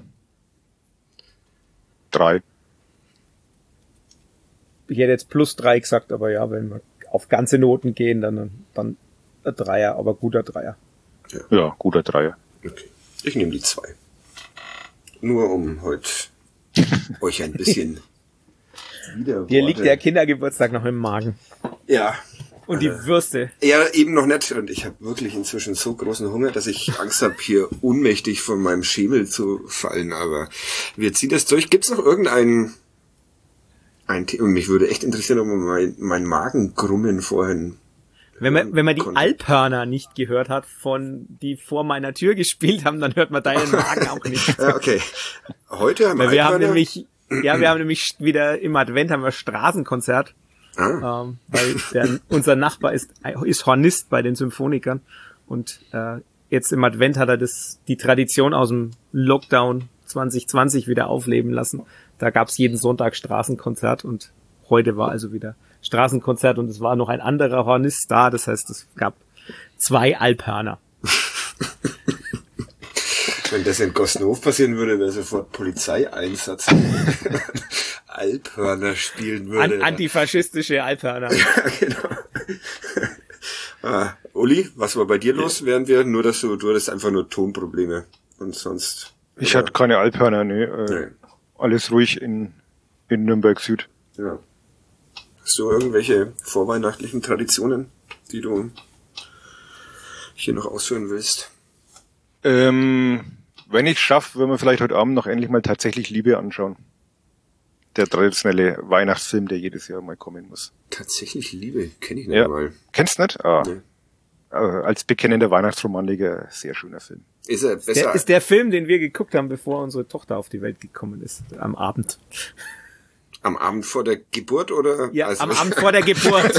3. Ich hätte jetzt +3 gesagt, aber ja, wenn wir auf ganze Noten gehen, dann ein Dreier, aber guter Dreier. Ja, guter Dreier. Okay. Ich nehme die 2. Nur um heute euch ein bisschen wieder. Dir liegt der Kindergeburtstag noch im Magen. Ja. Und die Würste. Ja, eben noch nicht. Und ich habe wirklich inzwischen so großen Hunger, dass ich Angst habe, hier ohnmächtig von meinem Schemel zu fallen. Aber wir ziehen das durch. Gibt's noch irgendein Thema? Und mich würde echt interessieren, ob man mein Magengrummen vorhin... Wenn man die Alphörner nicht gehört hat, die vor meiner Tür gespielt haben, dann hört man deinen Magen auch nicht. Ja, okay. Heute haben wir haben nämlich wieder im Advent haben wir Straßenkonzert. Weil unser Nachbar ist Hornist bei den Symphonikern, und jetzt im Advent hat er die Tradition aus dem Lockdown 2020 wieder aufleben lassen. Da gab's jeden Sonntag Straßenkonzert, und heute war also wieder Straßenkonzert, und es war noch ein anderer Hornist da, das heißt, es gab 2 Alphörner. Wenn das in Gossenhof passieren würde, wäre sofort Polizeieinsatz. Alphörner spielen würde. Antifaschistische Alphörner. Ja, genau. Uli, was war bei dir los? Während wir du hattest einfach nur Tonprobleme und sonst. Ich hatte keine Alphörner, nee. Alles ruhig in Nürnberg Süd. Ja. Hast du irgendwelche vorweihnachtlichen Traditionen, die du hier noch ausführen willst? Wenn ich schaffe, würden wir vielleicht heute Abend noch endlich mal tatsächlich Liebe anschauen. der traditionelle Weihnachtsfilm, der jedes Jahr mal kommen muss. Tatsächlich Liebe, kenne ich nicht mal. Kennst du nicht? Ah. Nee. Als bekennender Weihnachtsromantiker, sehr schöner Film. Ist er besser? Ist der Film, den wir geguckt haben, bevor unsere Tochter auf die Welt gekommen ist, am Abend. Am Abend vor der Geburt oder? Ja, am Abend vor der Geburt.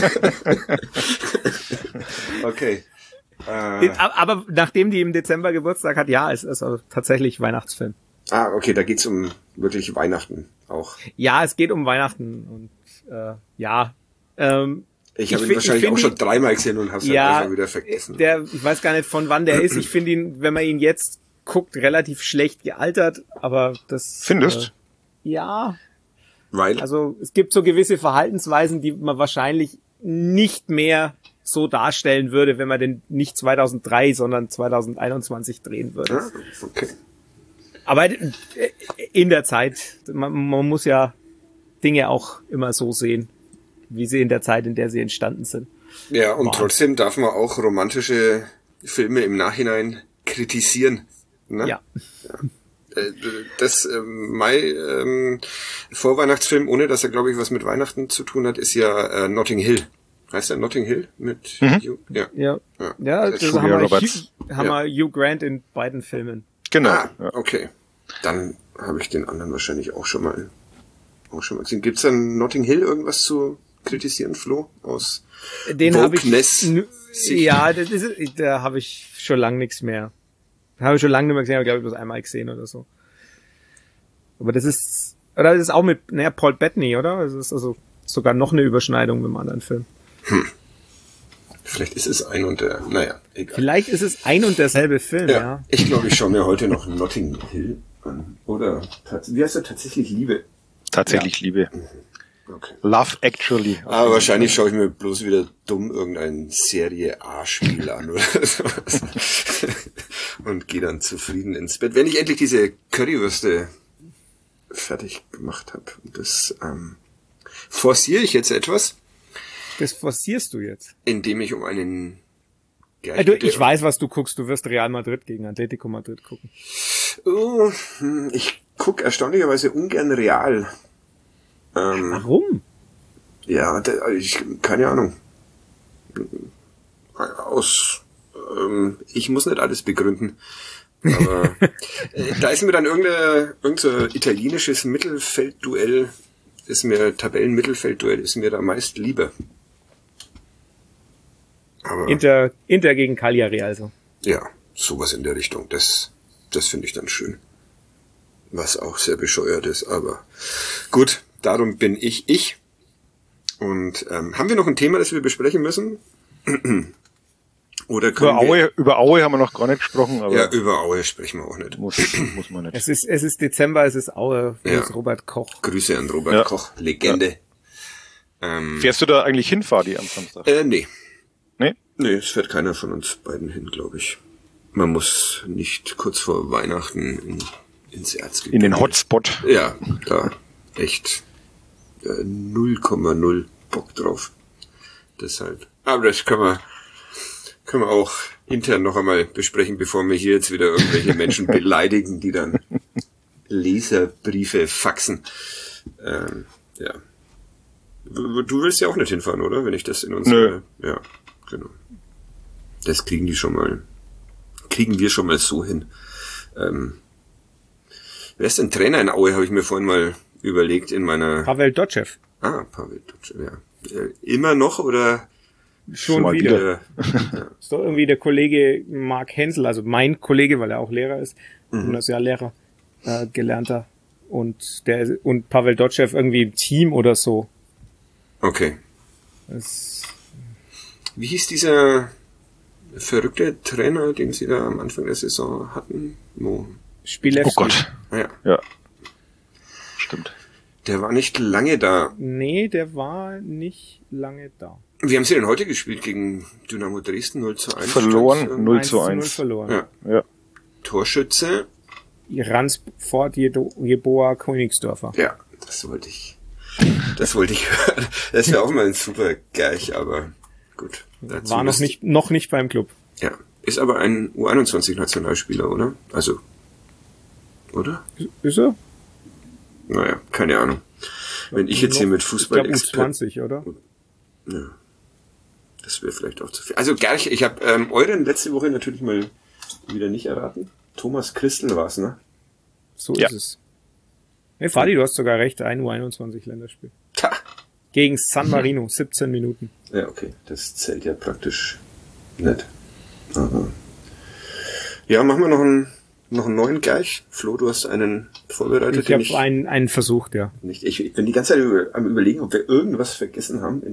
Okay. Aber nachdem die im Dezember Geburtstag hat, ja, es ist also tatsächlich Weihnachtsfilm. Okay, da geht's um wirklich Weihnachten auch. Ja, es geht um Weihnachten und ja. Ich habe ihn wahrscheinlich auch schon 3-mal gesehen und habe es ja, einfach wieder vergessen. Ich weiß gar nicht, von wann der ist. Ich finde ihn, wenn man ihn jetzt guckt, relativ schlecht gealtert, aber das... Findest? Ja. Weil? Also es gibt so gewisse Verhaltensweisen, die man wahrscheinlich nicht mehr so darstellen würde, wenn man den nicht 2003, sondern 2021 drehen würde. Ah, okay. Aber in der Zeit, man muss ja Dinge auch immer so sehen, wie sie in der Zeit, in der sie entstanden sind. Ja, und trotzdem darf man auch romantische Filme im Nachhinein kritisieren. Ne? Ja. Das Vorweihnachtsfilm, ohne dass er, glaube ich, was mit Weihnachten zu tun hat, ist ja Notting Hill. Heißt der Notting Hill? Mit Hugh? Ja, das Julia haben Roberts. wir Hugh Grant in beiden Filmen. Genau. Okay. Dann habe ich den anderen wahrscheinlich auch schon mal gesehen. Gibt's dann Notting Hill irgendwas zu kritisieren, Flo? Aus Den habe ich Wokeness-Sicht? Ja, da habe ich schon lange nichts mehr. Habe ich schon lange nicht mehr gesehen, aber glaube ich bloß einmal gesehen oder so. Aber das ist auch mit Paul Bettany, oder? Das ist also sogar noch eine Überschneidung mit einem anderen Film. Vielleicht ist es ein und der, naja, egal. Vielleicht ist es ein und derselbe Film, ja. Ich glaube, ich schaue mir heute noch Notting Hill an. Oder, wie heißt er, tatsächlich Liebe? Tatsächlich Liebe. Okay. Love Actually. Aber wahrscheinlich schaue ich mir bloß wieder dumm irgendein Serie A-Spiel an oder sowas. Und gehe dann zufrieden ins Bett. Wenn ich endlich diese Currywürste fertig gemacht habe. Das forciere ich jetzt etwas. Das forcierst du jetzt? Indem ich um einen... Ja, ich weiß, was du guckst. Du wirst Real Madrid gegen Atletico Madrid gucken. Ich gucke erstaunlicherweise ungern Real. Warum? Ja, keine Ahnung. Ich muss nicht alles begründen. Aber da ist mir dann irgendein so italienisches Mittelfeldduell, Tabellenmittelfeldduell ist mir da meist lieber. Aber Inter gegen Cagliari also. ja, sowas in der Richtung. Das finde ich dann schön. Was auch sehr bescheuert ist, aber gut, darum bin ich. Und haben wir noch ein Thema, das wir besprechen müssen? Oder Über Aue haben wir noch gar nicht gesprochen, aber ja, über Aue sprechen wir auch nicht. muss man nicht. Es ist Dezember, es ist Aue, Ja. es ist Robert Koch. Grüße an Robert Koch, Legende. Fährst du da eigentlich hin, Fadi, am Samstag? Nee. Nee? Nee, es fährt keiner von uns beiden hin, glaube ich. Man muss nicht kurz vor Weihnachten ins Erzgebirge. In den Hotspot. Ja, da echt 0,0 Bock drauf. Deshalb. Aber das können wir auch intern noch einmal besprechen, bevor wir hier jetzt wieder irgendwelche Menschen beleidigen, die dann Leserbriefe faxen. Ja. Du willst ja auch nicht hinfahren, oder? Wenn ich das in unsere... Ja, genau. Das kriegen wir schon mal so hin. Wer ist denn Trainer in Aue, habe ich mir vorhin mal überlegt in meiner... Pavel Dotschew. Pavel Dotschew, ja. Immer noch, oder... Schon mal wieder. Ja. Ist doch irgendwie der Kollege Mark Hensel, also mein Kollege, weil er auch Lehrer ist, Gymnasiallehrer, gelernter. Und Pavel Dotschew irgendwie im Team oder so. Okay. Das, Wie hieß dieser verrückte Trainer, den sie da am Anfang der Saison hatten? Spilewski. Oh Gott. Ja. Ja. Stimmt. Der war nicht lange da. Nee, der war nicht lange da. Wie haben sie denn heute gespielt gegen Dynamo Dresden? 0:1? Verloren, 0:1 0:1. verloren. Ja. Ja. Torschütze? Ransford Jeboa Königsdörfer. Ja, das wollte ich hören. Das wäre auch mal ein super Gerch, aber gut. Dazu War noch nicht beim Club. Ja. Ist aber ein U21-Nationalspieler, oder? Also, oder? Ist er? Naja, keine Ahnung. Wenn ich jetzt hier mit Fußball-Experten... U20, oder? Ja. Das wäre vielleicht auch zu viel. Also Gerch, ich habe euren letzte Woche natürlich mal wieder nicht erraten. Thomas Christel war's, ne? So ist es. Hey, Fadi, du hast sogar recht, ein U21 Länderspiel. Ta. Gegen San Marino, 17 Minuten. Ja, okay. Das zählt ja praktisch nicht. Aha. Ja, machen wir noch einen neuen Gerch. Flo, du hast einen vorbereitet. Ich habe einen versucht, ja. Nicht. Ich bin die ganze Zeit am Überlegen, ob wir irgendwas vergessen haben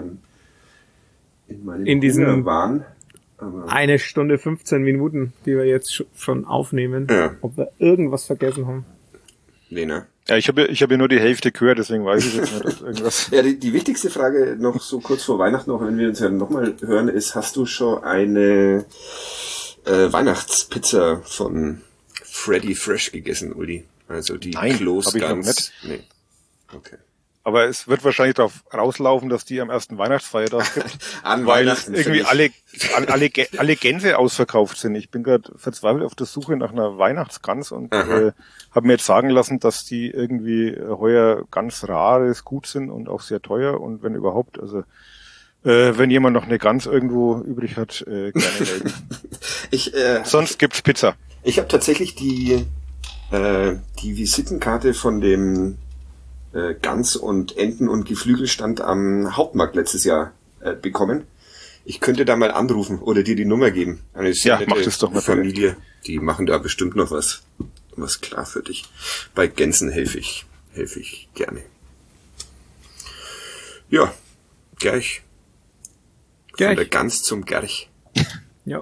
in diesem Wahn. Aber 1 Stunde 15 Minuten, die wir jetzt schon aufnehmen. Ja. Ob wir irgendwas vergessen haben. Nee, ne? Ja, ich habe ja nur die Hälfte gehört, deswegen weiß ich jetzt nicht, ob irgendwas... Ja, die wichtigste Frage noch so kurz vor Weihnachten, auch wenn wir uns ja nochmal hören, ist, hast du schon eine Weihnachtspizza von Freddy Fresh gegessen, Uli? Also die Close hab ich noch Guns. nicht. Nee. Okay. Aber es wird wahrscheinlich darauf rauslaufen, dass die am ersten Weihnachtsfeiertag gibt. An weil Weihnachten irgendwie alle Gänse ausverkauft sind. Ich bin gerade verzweifelt auf der Suche nach einer Weihnachtsgans und habe mir jetzt sagen lassen, dass die irgendwie heuer ganz rares Gut sind und auch sehr teuer und wenn überhaupt, also wenn jemand noch eine Gans irgendwo übrig hat, gerne melden. Sonst gibt's Pizza. Ich habe tatsächlich die Visitenkarte von dem Gans- und Enten- und Geflügelstand am Hauptmarkt letztes Jahr bekommen. Ich könnte da mal anrufen oder dir die Nummer geben. Eine sehr nette mach das doch mal. Familie, die machen da bestimmt noch was klar für dich. Bei Gänsen helfe ich gerne. Ja, Gerch. Von der Gans zum Gerch. Ja.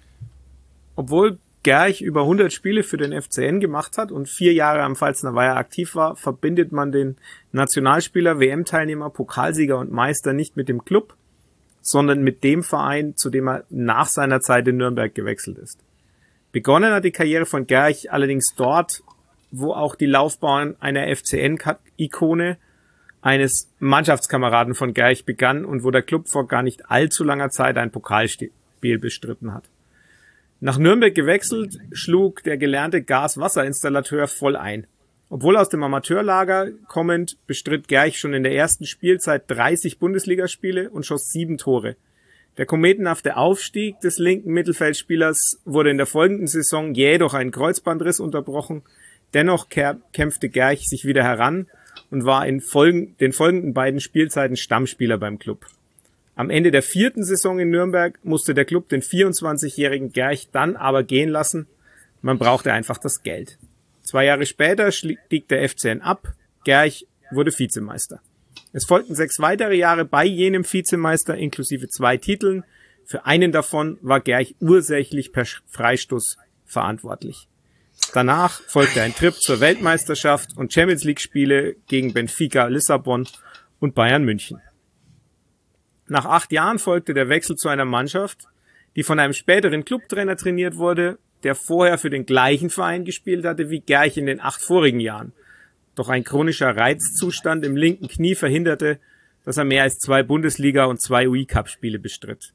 Obwohl Gerch über 100 Spiele für den FCN gemacht hat und 4 Jahre am Pfalzner Weiher aktiv war, verbindet man den Nationalspieler, WM-Teilnehmer, Pokalsieger und Meister nicht mit dem Club, sondern mit dem Verein, zu dem er nach seiner Zeit in Nürnberg gewechselt ist. Begonnen hat die Karriere von Gerch allerdings dort, wo auch die Laufbahn einer FCN-Ikone, eines Mannschaftskameraden von Gerch begann und wo der Club vor gar nicht allzu langer Zeit ein Pokalspiel bestritten hat. Nach Nürnberg gewechselt, schlug der gelernte Gas-Wasser-Installateur voll ein. Obwohl aus dem Amateurlager kommend, bestritt Gerch schon in der ersten Spielzeit 30 Bundesligaspiele und schoss 7 Tore. Der kometenhafte Aufstieg des linken Mittelfeldspielers wurde in der folgenden Saison jäh durch einen Kreuzbandriss unterbrochen. Dennoch kämpfte Gerch sich wieder heran und war in den folgenden beiden Spielzeiten Stammspieler beim Club. Am Ende der 4. Saison in Nürnberg musste der Club den 24-jährigen Gerch dann aber gehen lassen. Man brauchte einfach das Geld. 2 Jahre später stieg der FCN ab. Gerch wurde Vizemeister. Es folgten 6 weitere Jahre bei jenem Vizemeister inklusive 2 Titeln. Für einen davon war Gerch ursächlich per Freistoß verantwortlich. Danach folgte ein Trip zur Weltmeisterschaft und Champions-League-Spiele gegen Benfica Lissabon und Bayern München. Nach 8 Jahren folgte der Wechsel zu einer Mannschaft, die von einem späteren Clubtrainer trainiert wurde, der vorher für den gleichen Verein gespielt hatte wie Gerch in den 8 vorigen Jahren. Doch ein chronischer Reizzustand im linken Knie verhinderte, dass er mehr als 2 Bundesliga- und 2 UI-Cup-Spiele bestritt.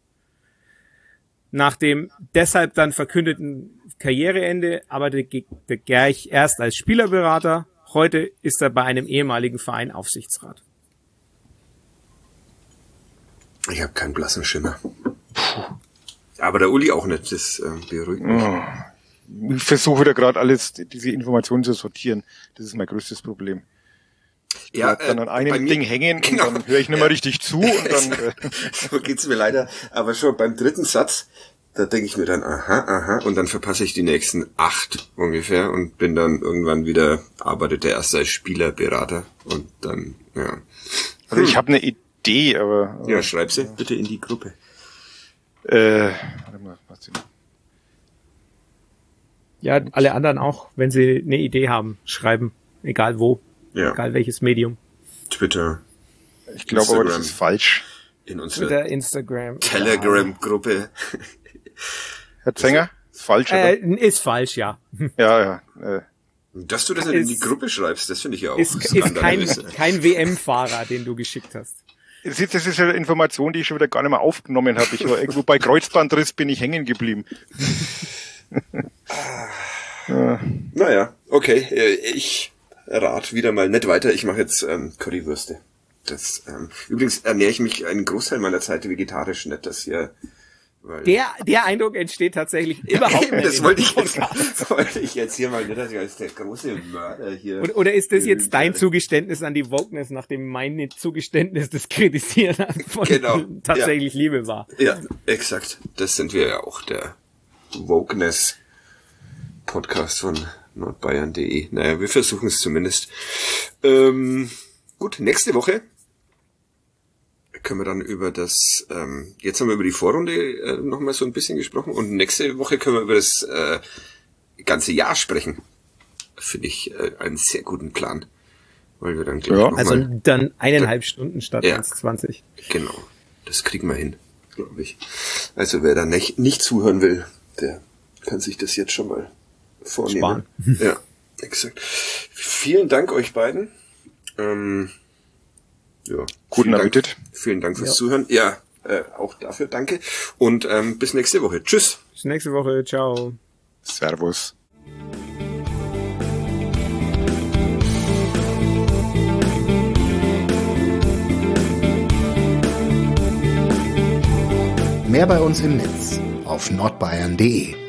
Nach dem deshalb dann verkündeten Karriereende arbeitete der Gerch erst als Spielerberater, heute ist er bei einem ehemaligen Verein Aufsichtsrat. Ich habe keinen blassen Schimmer. Aber der Uli auch nicht, das beruhigt mich. Ich versuche da gerade alles, diese Informationen zu sortieren. Das ist mein größtes Problem. Ich bleib dann an einem Ding hängen und dann höre ich nicht mehr richtig zu und dann... So geht's mir leider. Aber schon beim 3. Satz, da denke ich mir dann, aha, und dann verpasse ich die nächsten 8 ungefähr und bin dann irgendwann wieder, arbeitet der erst als Spielerberater und dann, ja. Also ich habe eine Idee, aber... Ja, schreib sie bitte in die Gruppe. Warte mal, was denn? Ja, alle anderen auch, wenn sie eine Idee haben, schreiben, egal wo, egal welches Medium. Twitter. Ich glaube aber, das ist falsch. In unserer Twitter, Instagram. Telegram-Gruppe. Herr Zenger, ist falsch, oder? Ist falsch, ja. Ja. Dass du das nicht in die Gruppe schreibst, das finde ich ja auch ist kein WM-Fahrer, den du geschickt hast. Das ist ja eine Information, die ich schon wieder gar nicht mehr aufgenommen habe. Ich war irgendwo bei Kreuzbandriss, bin ich hängen geblieben. Naja, okay. Ich Rat wieder mal nicht weiter. Ich mache jetzt Currywürste. Das übrigens ernähre ich mich einen Großteil meiner Zeit vegetarisch, nicht das hier. Weil Der Eindruck entsteht tatsächlich überhaupt nicht. Das wollte ich jetzt hier mal nicht, dass ich als der große Mörder hier. Oder ist das jetzt dein Zugeständnis an die Wokeness, nachdem mein Zugeständnis des Kritisieren von tatsächlich Liebe war? Ja, exakt. Das sind wir ja auch, der Wokeness-Podcast von nordbayern.de. Naja, wir versuchen es zumindest. Gut, nächste Woche können wir dann über das, jetzt haben wir über die Vorrunde nochmal so ein bisschen gesprochen und nächste Woche können wir über das ganze Jahr sprechen. Finde ich einen sehr guten Plan. Weil wir dann gleich also dann 1,5 Stunden statt 1,20. Genau, das kriegen wir hin, glaube ich. Also wer da nicht zuhören will, der kann sich das jetzt schon mal vornehmen. Sparen. Ja, exakt. Vielen Dank euch beiden. Guten Appetit. Vielen Dank fürs Zuhören. Ja, auch dafür danke. Und bis nächste Woche. Tschüss. Bis nächste Woche. Ciao. Servus. Mehr bei uns im Netz auf nordbayern.de.